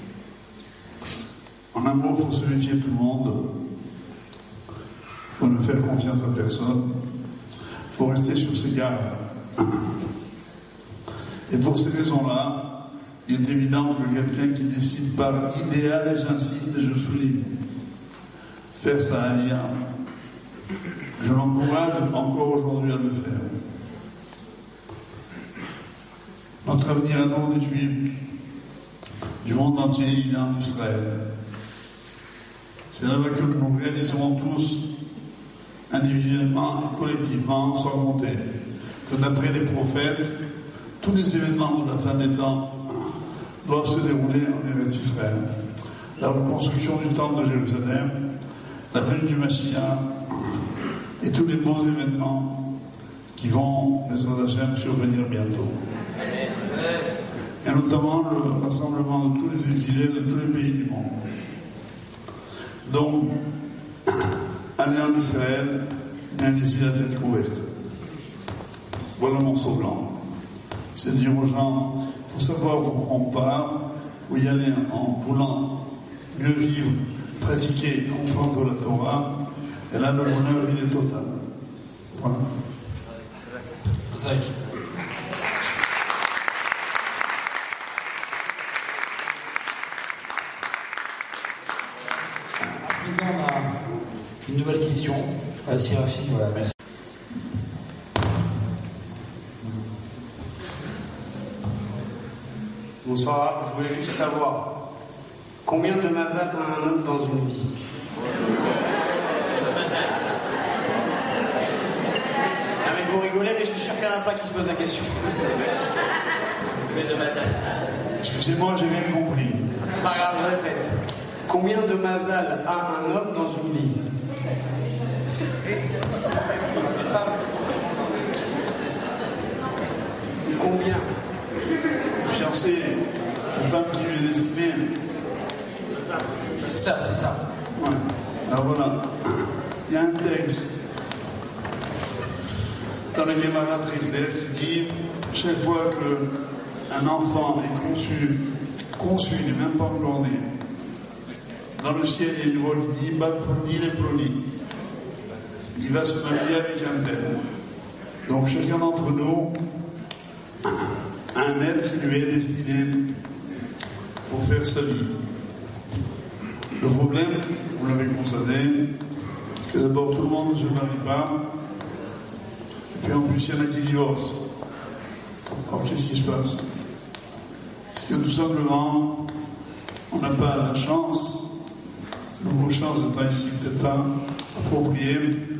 S2: En un mot, il faut se méfier de tout le monde. Il faut ne faire confiance à personne. Il faut rester sur ses gardes. Et pour ces raisons-là, il est évident que quelqu'un qui décide par idéal, et j'insiste et je souligne, faire sa alia, je l'encourage encore aujourd'hui à le faire. Notre avenir à nous, les Juifs, du monde entier, il est en Israël. C'est là-bas que nous réaliserons tous, individuellement et collectivement, sans compter, que d'après les prophètes, tous les événements de la fin des temps doivent se dérouler en Eretz Israël. La reconstruction du temple de Jérusalem, la venue du Mashiach et tous les beaux événements qui vont, les Hashem, survenir bientôt. Et notamment le rassemblement de tous les exilés de tous les pays du monde. Donc, aller en Israël, mais allez-y la tête couverte. Voilà mon slogan. C'est de dire aux gens, il faut savoir où on part, il faut y aller en voulant mieux vivre, pratiquer, comprendre la Torah, et là le bonheur il est total. Voilà.
S4: Zach. À présent, on a une nouvelle question. Euh, Sirafi, voilà, merci.
S8: Bonsoir, je voulais juste savoir combien de mazal a un homme dans une vie? Ah mais vous rigolez, mais je suis sûr qu'il n'y en a pas qui se pose la question. Combien de mazal?
S2: Excusez-moi, j'ai rien compris.
S8: Pas grave, je répète. Combien de mazal a un homme dans une vie? Combien?
S2: Cherchez une femme qui lui est destinée.
S4: C'est ça, c'est ça.
S2: Ouais. Alors voilà, il y a un texte dans le Gemara très clair qui dit chaque fois qu'un enfant est conçu, conçu, il n'est même pas encore né, dans le ciel il y a une voix qui dit Bat Ploni les Ploni. Il va se marier avec un tel. Donc chacun d'entre nous un être qui lui est destiné pour faire sa vie. Le problème, vous l'avez constaté, c'est que d'abord tout le monde ne se marie pas, et puis en plus il y en a qui divorcent. Alors qu'est-ce qui se passe? C'est que tout simplement, on n'a pas la chance, le mot chance étant ici peut-être pas approprié,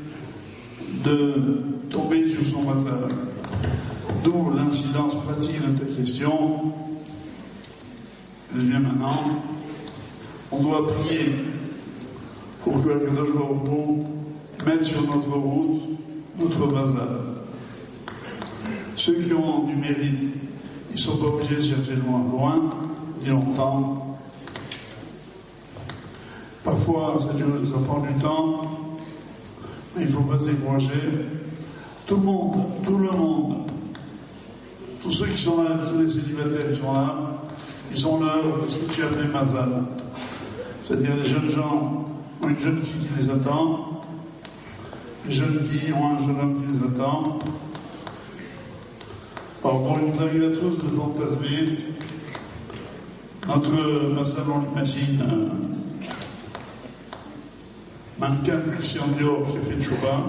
S2: de tomber sur son mazal. D'où l'incidence pratique de ta question. maintenant, on doit prier pour que Akadosh Baruch Hu mette sur notre route notre mazal. Ceux qui ont du mérite, ils ne sont pas obligés de chercher loin, loin, ni longtemps. Parfois, ça, dure, ça prend du temps, mais il ne faut pas se décourager. Tout le monde, tout le monde, tous ceux qui sont là, tous les célibataires qui sont là, ils ont l'heure de ce que tu appelles mazal. C'est-à-dire les jeunes gens ont une jeune fille qui les attend, les jeunes filles ont un jeune homme qui les attend. Alors bon, il nous arrive à tous de fantasmer. Notre mazal, on l'imagine, un mannequin de Christian Dior qui a fait le chouba.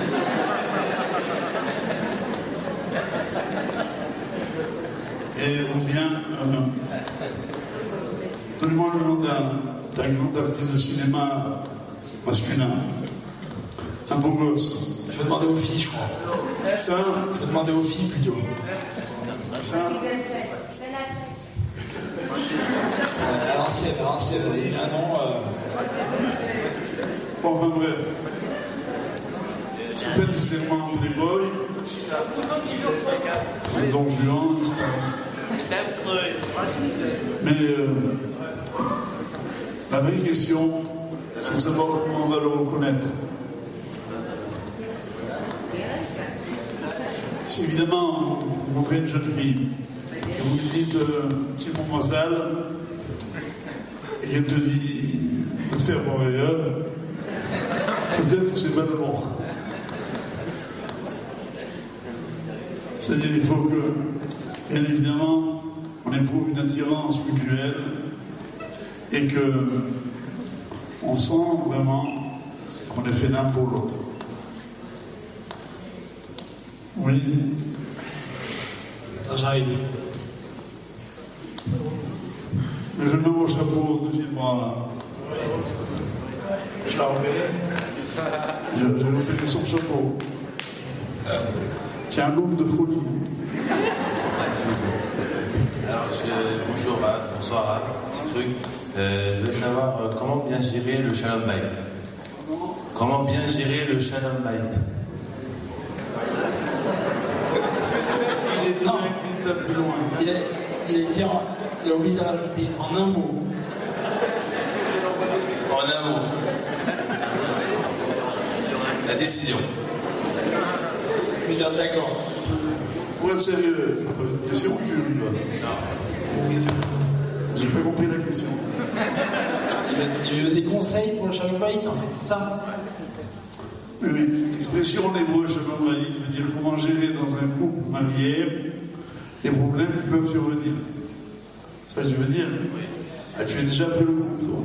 S2: Et ou bien, euh, donnez-moi le nom d'un, d'un grand artiste de cinéma masculin, un beau gosse.
S4: Il faut demander aux filles, je crois.
S2: Ça,
S4: Il faut demander aux filles plutôt.
S2: ça,
S4: Euh, à l'ancienne, à l'ancienne, il y a un nom. Euh...
S2: bon, enfin bref. C'est pas nécessairement Playboy, Don Juan, et cetera. Mais euh, la vraie question, c'est de savoir comment on va le reconnaître. Si évidemment vous montrez une jeune fille et vous lui dites euh, c'est mon mazal et qu'elle te dit de te faire pour ailleurs, peut-être que c'est pas le bon. C'est-à-dire qu'il faut que, bien évidemment, on éprouve une attirance mutuelle et que on sent vraiment qu'on est fait l'un pour l'autre. Oui.
S4: J'arrive.
S2: Mais je mets mon chapeau, deuxièmement là.
S4: Je l'ai repéré.
S2: J'ai repéré son chapeau. C'est un look de folie.
S3: Merci beaucoup. Alors, je, bonjour, Rav, bonsoir, Rav, petit truc. Euh, je voulais savoir euh, comment bien gérer le Shalom Bayit. Comment bien gérer le Shalom Bayit.
S2: Il est déjà il est plus loin.
S4: Il a, il a dit, en- il a oublié de rajouter en un mot.
S3: En un mot. La décision.
S4: Je suis d'accord.
S2: Pour être sérieux, tu poses une question ou tu rigoles?
S3: Non.
S2: J'ai pas compris la question.
S4: Il veut, il veut des conseils pour le Shalom Bayit, en fait, c'est ça?
S2: Oui, oui. L'expression en hébreu, Shalom Bayit, veut dire comment gérer dans un couple marié les problèmes qui peuvent survenir. Ça, je veux dire. Ah, tu es déjà après le couple, toi.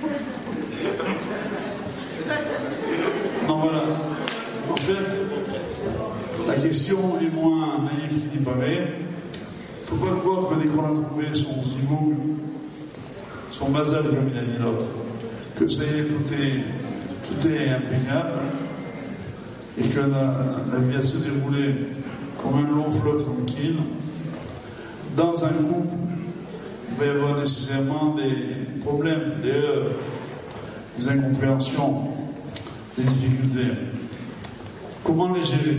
S2: Non, voilà. En fait, la question est moins naïve qu'il n'y paraît. Il ne faut pas croire que dès qu'on a trouvé son zimoug, son mazal, comme il a dit l'autre, que ça y est, tout est, tout est impeccable et que la, la vie va se dérouler comme un long fleuve tranquille. Dans un couple, il va y avoir nécessairement des problèmes, des heurts, des incompréhensions, des difficultés. Comment les gérer?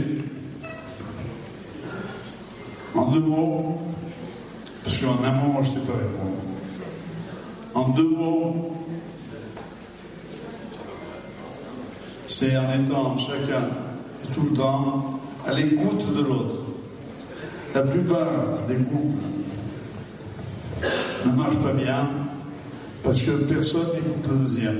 S2: En deux mots, parce qu'en un mot, je ne sais pas répondre. En deux mots, c'est en étant chacun et tout le temps à l'écoute de l'autre. La plupart des couples ne marchent pas bien parce que personne n'écoute le deuxième.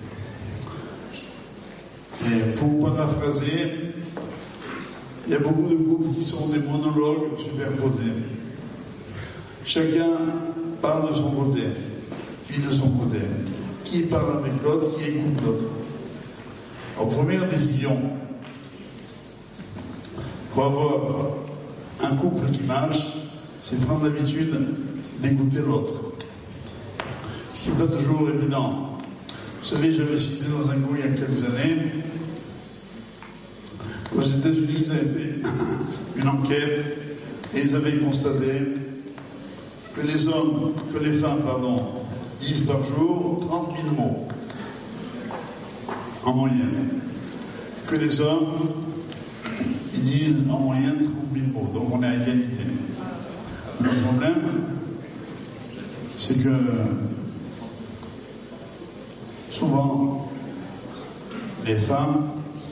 S2: Et pour paraphraser, il y a beaucoup de couples qui sont des monologues superposés. Chacun parle de son côté, puis de son côté. Qui parle avec l'autre, qui écoute l'autre. En première décision, il faut avoir un couple qui marche, c'est prendre l'habitude d'écouter l'autre. Ce qui n'est pas toujours évident. Vous savez, j'avais cité dans un cours il y a quelques années, aux États-Unis, ils avaient fait une enquête et ils avaient constaté que les hommes, que les femmes, pardon, disent par jour trente mille mots, en moyenne. Que les hommes, ils disent en moyenne trente mille mots, donc on est à égalité. Le problème, c'est que souvent, les femmes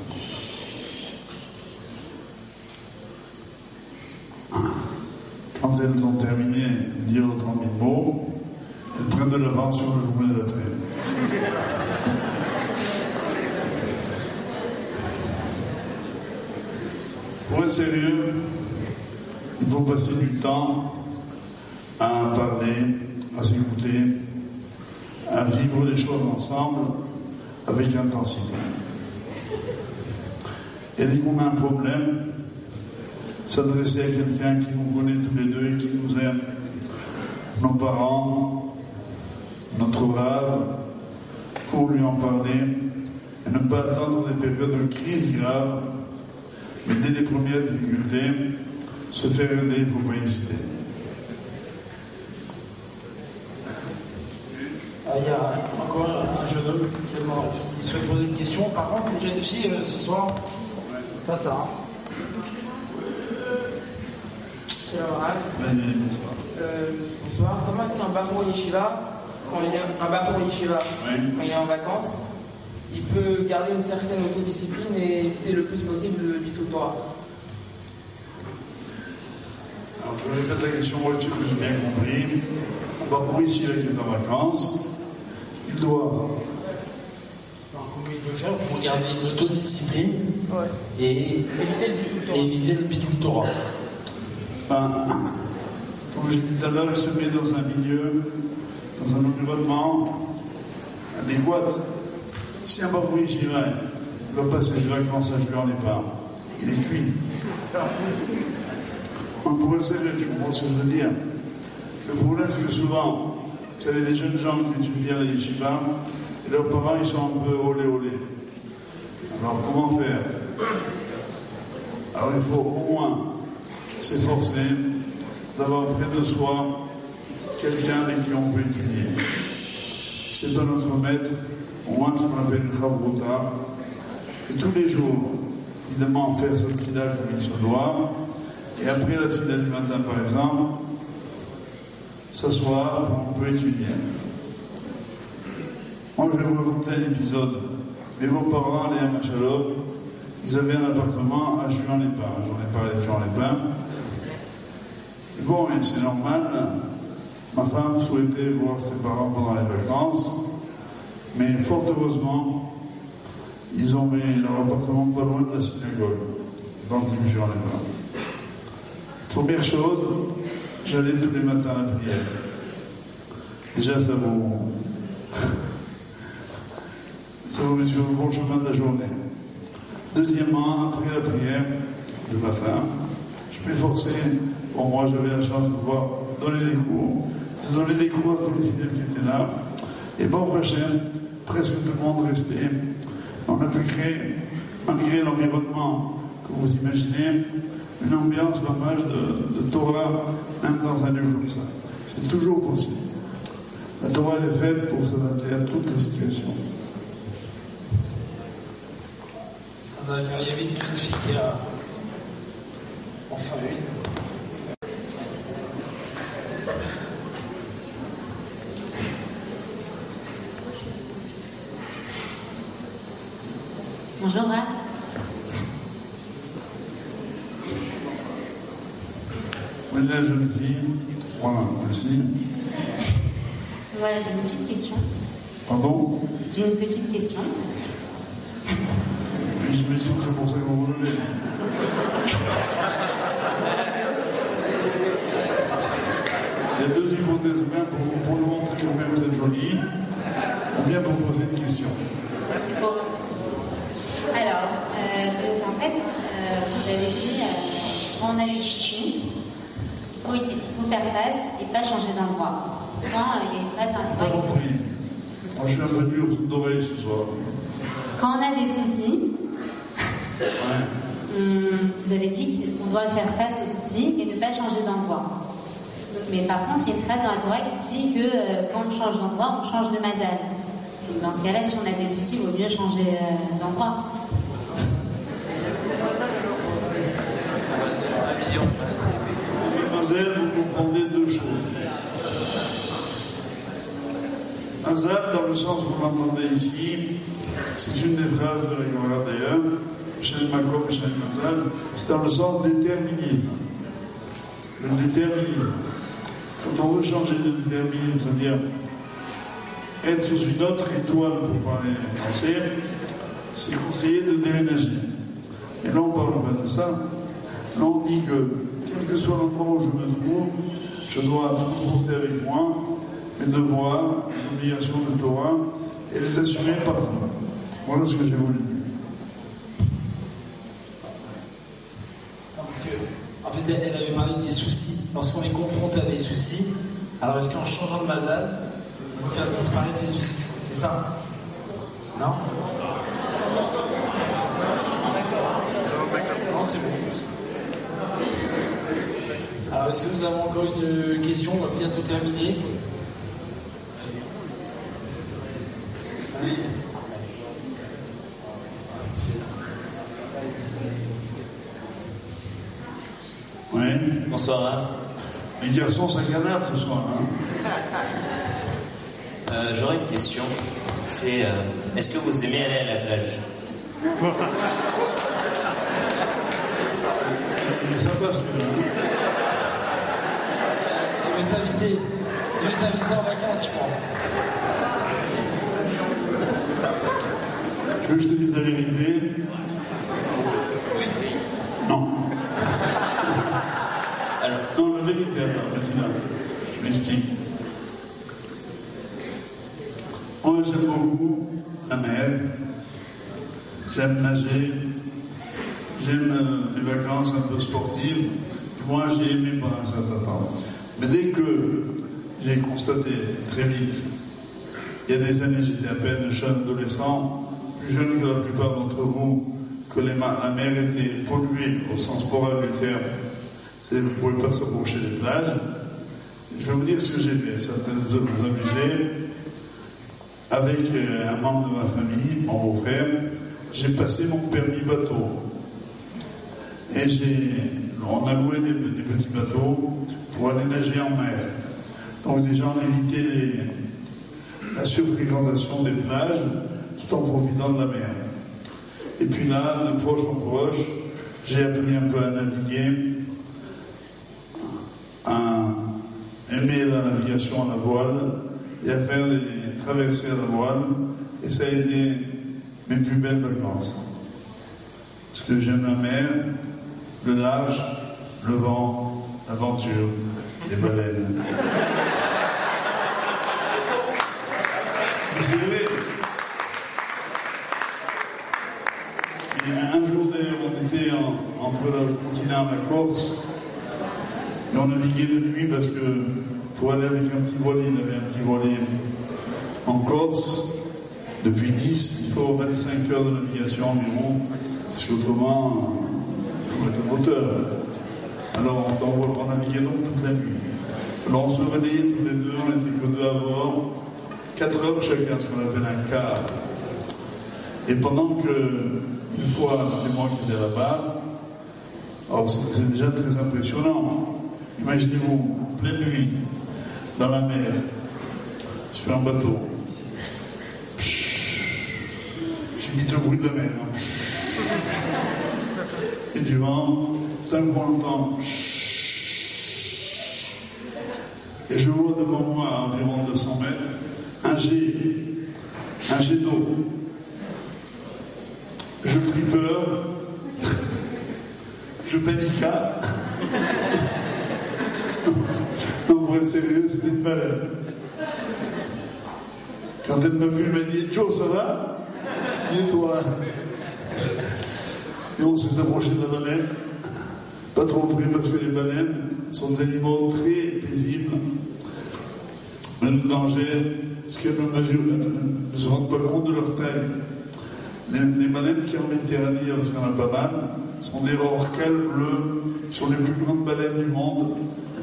S2: quand elles ont terminé de dire les trente mille mots, elles prennent de l'avance sur le journée d'après. Pour être sérieux, il faut passer du temps à parler, à s'écouter, à vivre les choses ensemble avec intensité. Et dès qu'on a un problème, s'adresser à quelqu'un qui nous connaît tous les deux et qui nous aime, nos parents, notre rave, pour lui en parler et ne pas attendre des périodes de crise grave, mais dès les premières difficultés, se faire aider, il ne faut pas hésiter.
S4: Ah, il y a encore un jeune homme qui, qui souhaite poser une question. Par contre, une jeune fille euh, ce soir, pas ça. Hein.
S9: Euh, bonsoir. Comment est-ce qu'un Bafour Yeshiva, quand il est, un Bafour Yeshiva,
S2: oui.
S9: quand il est en vacances, il peut garder une certaine autodiscipline et éviter le plus possible le Bitul Torah?
S2: Alors, je répète la question, moi, je que j'ai bien compris. Un Bafour Yeshiva qui est en vacances, il doit.
S4: Alors, comment il peut faire pour garder une autodiscipline
S9: ouais.
S4: et, et éviter le Bitul Torah?
S2: Enfin, comme je l'ai dit tout à l'heure, il se met dans un milieu, dans un environnement adéquat. Si un Bafour Yeshiva ne va passer ses vacances à jouer en épargne, il est cuit. On pourrait savoir, tu comprends ce que je veux dire. Le problème, c'est que souvent, vous avez des jeunes gens qui étudient la Yeshiva, et leurs parents, ils sont un peu olé olé. Alors, comment faire? Alors, il faut au moins s'efforcer d'avoir près de soi quelqu'un avec qui on peut étudier. Si ce n'est pas notre maître, au moins ce qu'on appelle une chavrota. Et tous les jours, évidemment, faire cette tfila comme il se doit. Et après la tfila du matin, par exemple, s'asseoir, on peut étudier. Moi, je vais vous raconter un épisode. Mes beaux-parents, les Hamachalov, ils avaient un appartement à Juan-les-Pins. J'en ai parlé de Juan-les-Pins. Bon, et c'est normal, ma femme souhaitait voir ses parents pendant les vacances, mais fort heureusement, ils ont mis leur appartement pas loin de la synagogue, dans le dimanche en les Première chose, j'allais tous les matins à la prière. Déjà, ça vous, ça vous met sur le bon chemin de la journée. Deuxièmement, après la prière de ma femme, je m'efforçais. Bon, moi, j'avais la chance de pouvoir donner des cours, de donner des cours à tous les fidèles qui étaient là. Et bon, prochain, presque tout le monde restait. On a pu créer, malgré l'environnement que vous imaginez, une ambiance pas mal de, de Torah, même dans un lieu comme ça. C'est toujours possible. La Torah, elle est faite pour s'adapter à toutes les situations.
S4: Il y avait une jeune fille qui a enfin une.
S10: Bonjour, Val.
S2: Voilà la jeune fille. Voilà, merci.
S10: Voilà, j'ai une petite question.
S2: Pardon?
S10: J'ai une petite question.
S2: J'imagine que c'est pour ça que vous vous levez. Il y a deux hypothèses, ou bien pour, pour nous montrer que vous-même vous êtes jolie, ou bien pour poser une question.
S10: C'est pour... Alors, euh, donc en fait, euh, vous avez dit, euh, quand on a les chichis, il faut, faut faire face et pas changer d'endroit. Quand euh, il y a une phase
S2: Pas
S10: d'endroit.
S2: compris. Moi, je suis un peu dur d'oreille ce soir.
S10: Quand on a des soucis,
S2: Ouais.
S10: hum, vous avez dit qu'on doit faire face aux soucis et ne pas changer d'endroit. Donc Mais par contre, il y a une phrase dans la Torah qui dit que euh, quand on change d'endroit, on change de mazal. Donc dans ce cas-là, si on a des soucis, il vaut mieux changer euh, d'endroit.
S2: Mazal, vous confondez deux choses. Mazal, dans le sens que vous l'entendez ici, c'est une des phrases de la Gemara d'ailleurs, chez Makom et chez Mazal, c'est dans le sens déterminé. Le déterminé. Quand on veut changer de déterminé, c'est-à-dire être sous une autre étoile pour parler français, c'est conseillé de déménager. Et là, on ne parle pas de ça. Là, on dit que, quel que soit l'endroit où je me trouve, je dois transporter avec moi mes devoirs, mes obligations de Torah, et les assumer partout. Voilà ce que j'ai voulu dire.
S4: Non, parce que, en fait, elle avait parlé des soucis. Lorsqu'on est confronté à des soucis, alors est-ce qu'en changeant de mazal, on peut faire disparaître les soucis? C'est ça? Non? Non, c'est bon. Alors, est-ce que nous avons encore une question? On va bientôt terminer.
S2: Oui.
S11: Bonsoir.
S2: Les garçons, ça canard ce soir. Hein.
S11: Euh, J'aurais une question. C'est euh, est-ce que vous aimez aller à la plage?
S2: Il est sympa celui-là.
S4: Il va t'inviter. Il va t'inviter en vacances, je crois.
S2: Tu veux que je te dise la vérité? Non.
S11: Alors,
S2: non, la vérité, alors, maintenant, je m'explique. Moi, j'aime beaucoup la mer. J'aime nager. J'aime euh, les vacances un peu sportives. Moi, j'ai aimé pendant un certain temps. Mais dès que j'ai constaté très vite, il y a des années, j'étais à peine jeune adolescent, plus jeune que la plupart d'entre vous, que les ma- la mer était polluée au sens moral du terme. C'est-à-dire que vous ne pouvez pas s'approcher des plages. Je vais vous dire ce que j'ai fait, ça peut vous vous amuser. Avec euh, un membre de ma famille, mon beau-frère, j'ai passé mon permis bateau. Et j'ai, on a loué des, des petits bateaux pour aller nager en mer. Donc déjà on évitait les, la surfréquentation des plages tout en profitant de la mer. Et puis là, de proche en proche, j'ai appris un peu à naviguer, à aimer la navigation à la voile et à faire des traversées à la voile. Et ça a été mes plus belles vacances. Parce que j'aime la mer, le large, le vent, l'aventure, les baleines. Mais c'est vrai. Et un jour d'ailleurs, on était en, entre le continent et la Corse, et on naviguait de nuit parce que pour aller avec un petit voilier, il avait un petit voilier en Corse, depuis Nice, il faut vingt-cinq heures de navigation environ, parce qu'autrement, il faut mettre le moteur. Alors on, on, on naviguait donc toute la nuit. Alors on se relayait tous les deux, on n'était que deux à bord, quatre heures chacun, ce qu'on appelle un quart. Et pendant que, une fois, c'était moi qui étais là-bas, alors c'est, c'est déjà très impressionnant. Imaginez-vous, pleine nuit, dans la mer, sur un bateau. J'imite le bruit de la mer. Hein. Et du vent, tout d'un coup on entend. Et je vois devant moi, à environ deux cents mètres, un jet, un jet d'eau. Je pris peur, je paniqua. Non, pour être sérieux, c'était une baleine. Quand elle m'a vu, elle m'a dit « Joe, ça va ?» Et toi? Et on s'est approché de la baleine. Pas trop près parce que les baleines sont des animaux très paisibles. Mais le danger, c'est qu'elles ne mesurent, elles ne se rendent pas compte de leur taille. Les, les baleines qui en Méditerranée, il y en a pas mal, sont des orcales bleues, sont les plus grandes baleines du monde.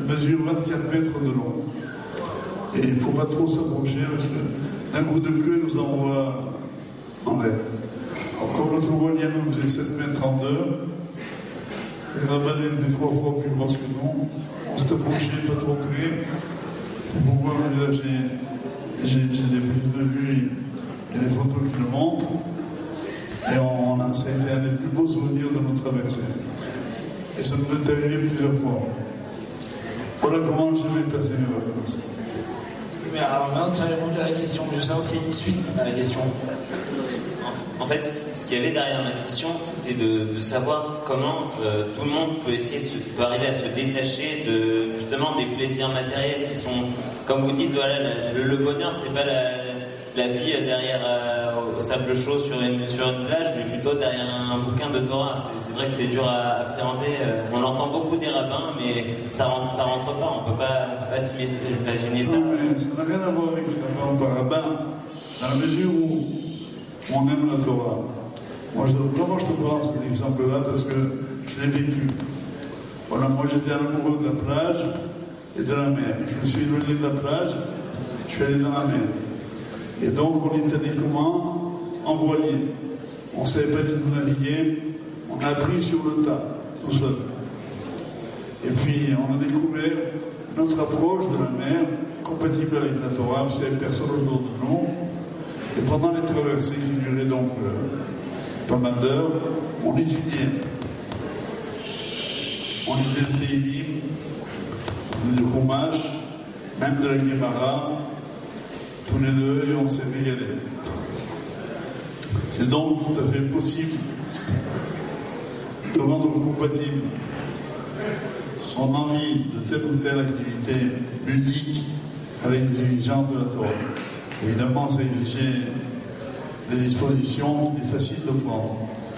S2: elle mesure vingt-quatre mètres de long. Et il ne faut pas trop s'approcher parce que d'un coup de queue nous envoie en l'air. Alors, comme notre voilier nous faisait sept mètres trente-deux, et la baleine était trois fois plus grosse que nous, on s'est approché pas trop près pour pouvoir déjà j'ai, j'ai, j'ai des prises de vue et des photos qui le montrent. Et on a, ça a été un des plus beaux souvenirs de notre traversée. Et ça nous est arrivé plusieurs fois. Voilà comment j'avais passé mes vacances.
S4: Mais alors maintenant, tu as répondu à la question, mais ça aussi une suite à la question.
S11: En fait, ce qu'il y avait derrière ma question, c'était de, de savoir comment euh, tout le monde peut essayer de se, peut arriver à se détacher de justement des plaisirs matériels qui sont, comme vous dites, voilà, la, le, le bonheur, c'est pas la, la vie derrière euh, au sable chaud sur une, sur une plage, mais plutôt derrière un, un bouquin de Torah. C'est, c'est vrai que c'est dur à appréhender. Euh, on entend beaucoup des rabbins, mais ça rentre, ça rentre pas. On peut pas, pas s'imaginer ça.
S2: Non, mais ça n'a rien à voir avec le rabbin par rabbin, dans la mesure où on aime la Torah. Moi, je, comment je te prends cet exemple-là? Parce que je l'ai vécu. Voilà, moi j'étais amoureux de la plage et de la mer. Je me suis éloigné de la plage, je suis allé dans la mer. Et donc, on est allé comment? En voilier. On ne savait pas du tout naviguer. On a appris sur le tas, tout seul. Et puis, on a découvert notre approche de la mer, compatible avec la Torah, parce qu'il n'y avait personne autour de nous. Et pendant les traversées qui duraient donc euh, pas mal d'heures, on étudiait. On lisait le Tehillim, du Chumash, même de la Gemara, tous les deux, et on s'est régalé. C'est donc tout à fait possible de rendre compatible son envie de telle ou telle activité ludique avec les exigences de la Torah. Évidemment, ça exigeait des dispositions qu'il est facile de prendre.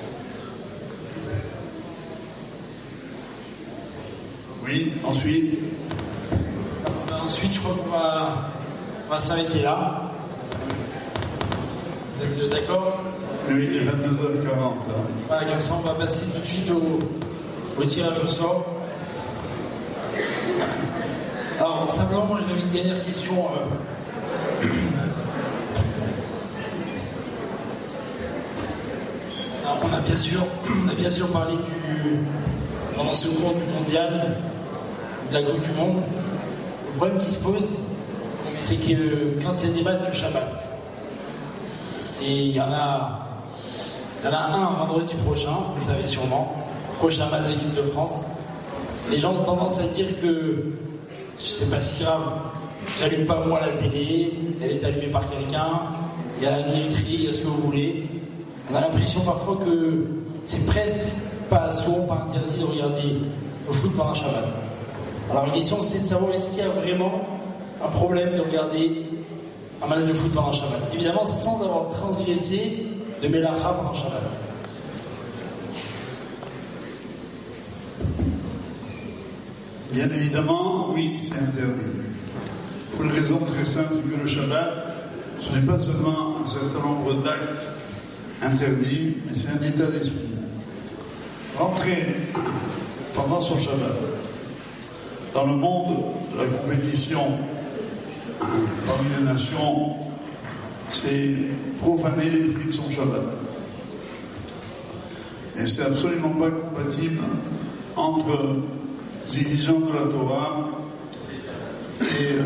S2: Oui, ensuite.
S4: Ensuite, je crois qu'on va, on va s'arrêter là. Vous êtes d'accord?
S2: Oui, il est vingt-deux heures quarante. Là.
S4: Voilà, comme ça, on va passer tout de suite au, au tirage au sort. Alors, simplement, moi, j'avais une dernière question. Euh... Alors, on a bien sûr, on a bien sûr parlé du, pendant ce cours du mondial, de la Coupe du Monde. Le problème qui se pose, c'est que quand il y a des matchs de Shabbat, et il y en a, il y en a un vendredi prochain, vous savez sûrement, prochain match de l'équipe de France, les gens ont tendance à dire que c'est pas si grave, j'allume pas moi la télé, elle est allumée par quelqu'un, il y a la billetterie, il y a ce que vous voulez. On a l'impression parfois que c'est presque pas souvent pas interdit de regarder le foot pendant Shabbat. Alors la question c'est de savoir est-ce qu'il y a vraiment un problème de regarder un match de foot pendant Shabbat. Évidemment sans avoir transgressé de Melacha pendant Shabbat.
S2: Bien évidemment, oui, c'est interdit. Pour une raison très simple, c'est que le Shabbat, ce n'est pas seulement un certain nombre d'actes interdits, mais c'est un état d'esprit. Rentrer pendant son Shabbat dans le monde de la compétition parmi les nations, c'est profaner l'esprit de son Shabbat. Et c'est absolument pas compatible entre les exigences de la Torah et, euh,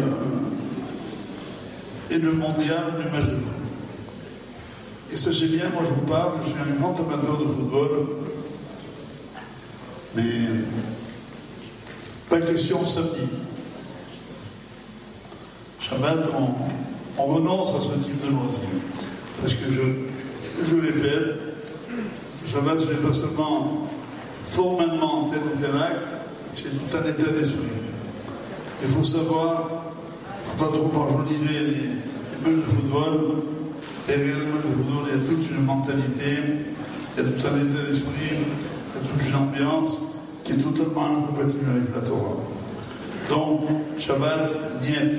S2: et le mondial du match de foot. Et sachez bien, moi je vous parle, je suis un grand amateur de football, mais pas question samedi. Shabbat, on, on renonce à ce type de loisir. Parce que je, je répète, Shabbat, ce n'est pas seulement formellement tel ou tel acte, c'est tout un état d'esprit. Il faut savoir, il ne faut pas trop enjoliver les, les matchs de football. Derrière le match de football, il y a toute une mentalité, il y a tout un état d'esprit, il y a toute une ambiance qui est totalement incompatible avec la Torah. Donc, Shabbat, niet.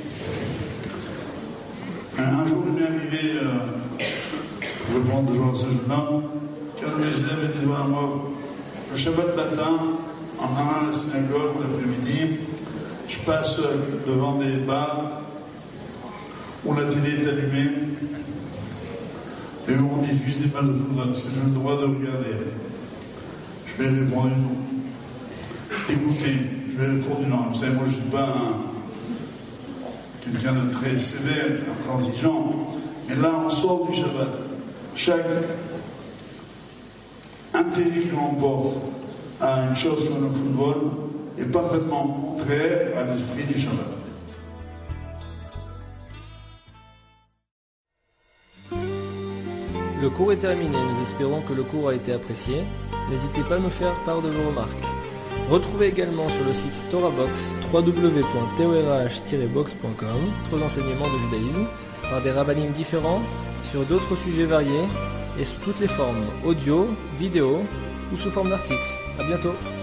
S2: Un jour, il m'est arrivé, euh, je vais prendre toujours à ce jeune homme, quand mes élèves disaient à moi, le Shabbat matin, en allant à la synagogue l'après-midi, pas seul devant des bars où la télé est allumée et où on diffuse des matchs de football. Est-ce que j'ai le droit de regarder? Je vais répondre non. Écoutez, je vais répondre non. Vous savez, moi je ne suis pas un, quelqu'un de très sévère, intransigeant. Mais là, on sort du Shabbat. Chaque intérêt que l'on porte à une chose comme le football est parfaitement contraire à l'esprit du Shabbat.
S1: Le cours est terminé, nous espérons que le cours a été apprécié. N'hésitez pas à nous faire part de vos remarques. Retrouvez également sur le site TorahBox, w w w point torah tiret box point com, d'autres enseignements de judaïsme par des rabbinim différents sur d'autres sujets variés et sous toutes les formes, audio, vidéo ou sous forme d'articles. À bientôt.